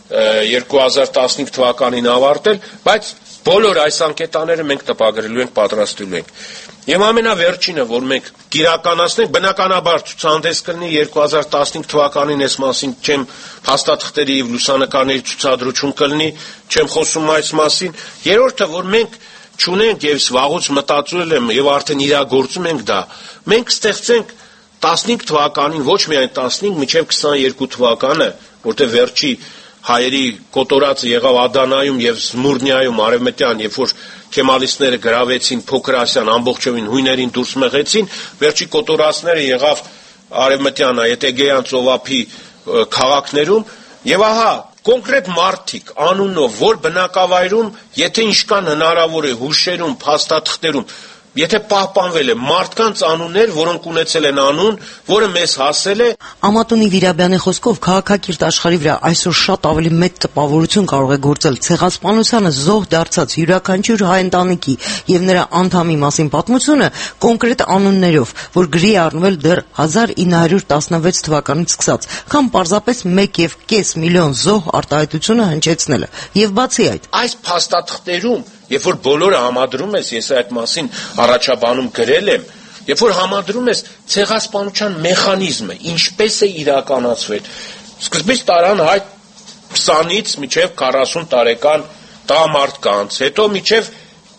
Speaker 15: 2015 թվականին ավարտել, բայց բոլոր այս անկետաները մենք տպագրելու ենք, պատրաստելու ենք։ Եվ ամենավերջինը, որ մենք կիրականացնենք, բնականաբար ցուցահանդես կլինի 2015 թվականին, այս մասին չեմ, փաստաթղթերի եւ լուսանկարների ցուցադրություն կլինի, չեմ խոսում այս մասին։ Երրորդը, որ մենք չունենք եւ վաղուց մտածել եմ եւ արդեն իրագործում ենք դա, մենք ստեղծենք 15 թվականին, ոչ միայն 15, մինչև 22 թվականը, որտեղ վերջի հայերի կոտորածը եղավ Ադանայում եւ Զմուրնիայում արևմտյան, երբ որ քեմալիստները գրավեցին Փոքր Ասիան, ամբողջովին հույներին դուրս մղեցին, վերջի կոտորածները եղավ արևմտյան, այդ Էգեյան ծովափի քաղաքներում, եւ ահա կոնկրետ մարդիկ անունով, որ բնակավայրում, եթե ինչքան հնարավոր է հուշերում, փաստաթղթերում, եթե պահպանվել է մարդկանց անուններ, որոնք ունեցել են անուն, որը մեզ հասել է։
Speaker 14: Ամատունի Վիրաբյանի խոսքով քաղաքակիրթ աշխարհի վրա այսօր շատ ավելի մեծ տպավորություն կարող է գործել ցեղասպանությանը զոհ դարձած յուրաքանչյուր հայ ընտանիքի եւ նրա անդամի մասին պատմությունը կոնկրետ անուններով, որ գրի առնվել դեռ 1916 թվականից սկսած, քան պարզապես 1.5 միլիոն զոհ արտահայտությունը հնչեցնելը։ Եվ բացի այդ,
Speaker 15: այս փաստաթղթերում, երբ որ բոլորը համադրում ես, ես այդ մասին առաջաբանում գրել եմ, երբ որ համադրում ես ցեղասպանության մեխանիզմը, ինչպես է իրականացվել, սկզբից տարան հայ 20-ից մինչև 40 տարեկան տղամարդկանց, հետո մինչև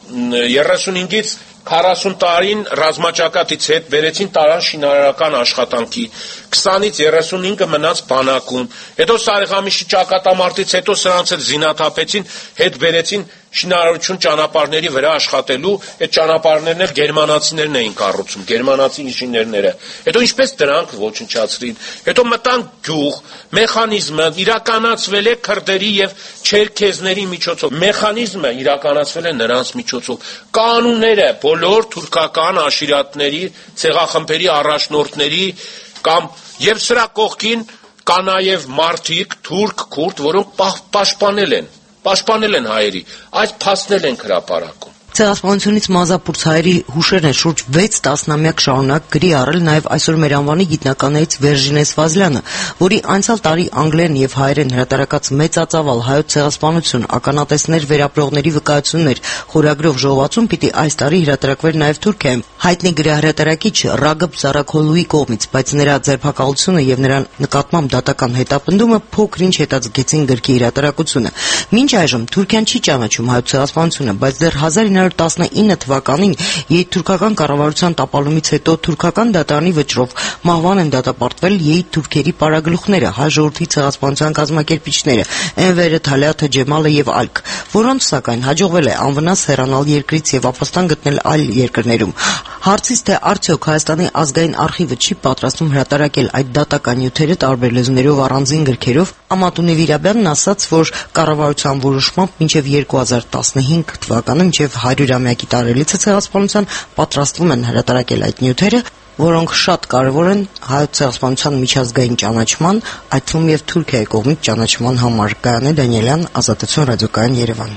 Speaker 15: 35-ից 40 տարին ռազմաճակատից հետ վերեցին տարան շինարարական աշխատանքի, 20-ից 35-ը մնաց բանակում, հետո Սարիղամիշի ճակատամարտից հետո սրանց էլ զինաթափեցին, հետ վերեցին շինարարություն ճանապարհների վրա աշխատելու, այդ ճանապարհներն էլ գերմանացիներն էին կառուցում, գերմանացի ինժեներները։ Հետո ինչպես դրանք ոչնչացրին, հետո մտան գյուղ, մեխանիզմը իրականացվել է քրդերի եւ չերքեզների միջոցով, մեխանիզմը իրականացվել է նրանց միջոցով, կանոնները բոլոր թուրքական աշիրատների, ցեղախմբերի առաջնորդների կամ եւ սրա կողքին կա նաեւ մարդիկ, թուրք, քուրդ, որոնք պաշտպանել են հայերի, այդ փաստնել են հրապարակում։
Speaker 14: Ցեղասպանությունից մազապուրց հայերի հուշերն են շուրջ 6 տասնամյակ շարունակ գրի առել նաև այսօր մեր անվանի գիտնականներից Վերժինե Սվազլյանը, որի անցյալ տարի անգլերեն եւ հայերեն հրատարակած մեծածավալ հայոց ցեղասպանություն, ականատեսներ վերապրողների վկայություններ խորագրով ժողովածուն պիտի այս տարի հրատարակվեր նաև Թուրքիայում։ Հայտնի գրահրատարակիչ Ռագըբ Զարաքոլուի կողմից, բայց նրա ձերբակալությունը եւ նրա նկատմամբ դատական հետապնդումը փոքր-ինչ հետաձգեցին գրքի հրատարակությունը։ Մինչ այժմ Թուրքիան չի ճանաչում հայոց ցեղասպանությունը, բայց դեռ 1919 թվականին եթուրքական կառավարության տապալումից հետո թուրքական դատարանի վճռով մահվան են դատապարտվել եթուրքերի պարագլուխները, հայ ժողովրդի ցեղասպանության կազմակերպիչները, Էնվերը, Թալյաթը, Ջեմալը եւ այլք, որոնց սակայն հաջողվել է անվնաս հեռանալ երկրից եւ ապաստան գտնել այլ երկրներում։ Հարցից թե արդյոք Հայաստանի ազգային արխիվը չի պատրաստվում հրատարակել այդ դատական նյութերը տարբեր լեզուներով առանձին գրքերով, Ամատունի Վիրաբյանն ասաց, որ կառավարության որոշմամբ մինչև 2015 թվականը մինչև 100-ամյակի տարելիցը ցեղասպանության պատրաստվում են հրատարակել այդ նյութերը, որոնք շատ կարևոր են հայոց ցեղասպանության միջազգային ճանաչման, այդ թվում եւ Թուրքիայի կողմից ճանաչման համար։ Գայանե Դանիելյան, Ազատություն ռադիոկայան, Երևան։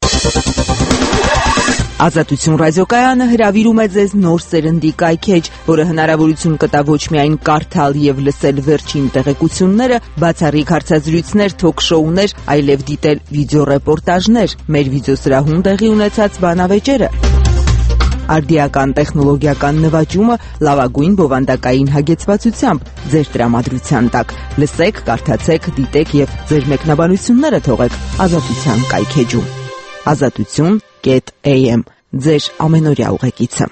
Speaker 13: Ազատություն ռադիոկայանը հրավիրում է ձեզ նոր սերնդի կայքեջ, որը հնարավորություն կտա ոչ միայն կարդալ եւ լսել վերջին տեղեկությունները, բացառիկ հարցազրույցներ, թոք-շոուներ, այլև դիտել վիդեոռեպորտաժներ, մեր վիդեոսրահում տեղի ունեցած բանավեճերը, արդիական տեխնոլոգիական նվաճումը լավագույն բովանդակային հագեցվածությամբ ձեր տրամադրության տակ։ Լսեք, կարդացեք, դիտեք եւ ձեր մեկնաբանությունները թողեք Ազատության կայքեջում։ Ազատություն.am ձեր ամենօրյա ուղեկիցը։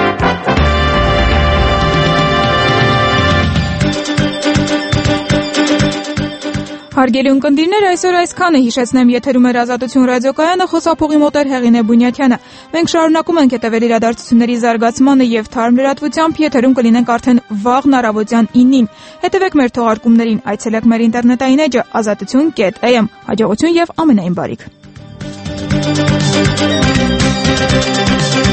Speaker 2: Հարգելի ունկնդիրներ, այսօր այսքանը հիշեցնեմ, եթերում էր Ազատություն ռադիոկայանը, խոսափողի մոտ էր Հեղինե Բունյաթյանը։ Մենք շարունակում ենք հետևել իրադարձությունների զարգացմանը եւ թարմ լրատվությամբ, եթերում կլինենք արդեն վաղն առավոտյան 9-ին։ Հետևեք մեր թողարկումներին, այցելեք մեր ինտերնետային էջը azatutun.am։ Հաջողություն եւ ամենայն բարիք։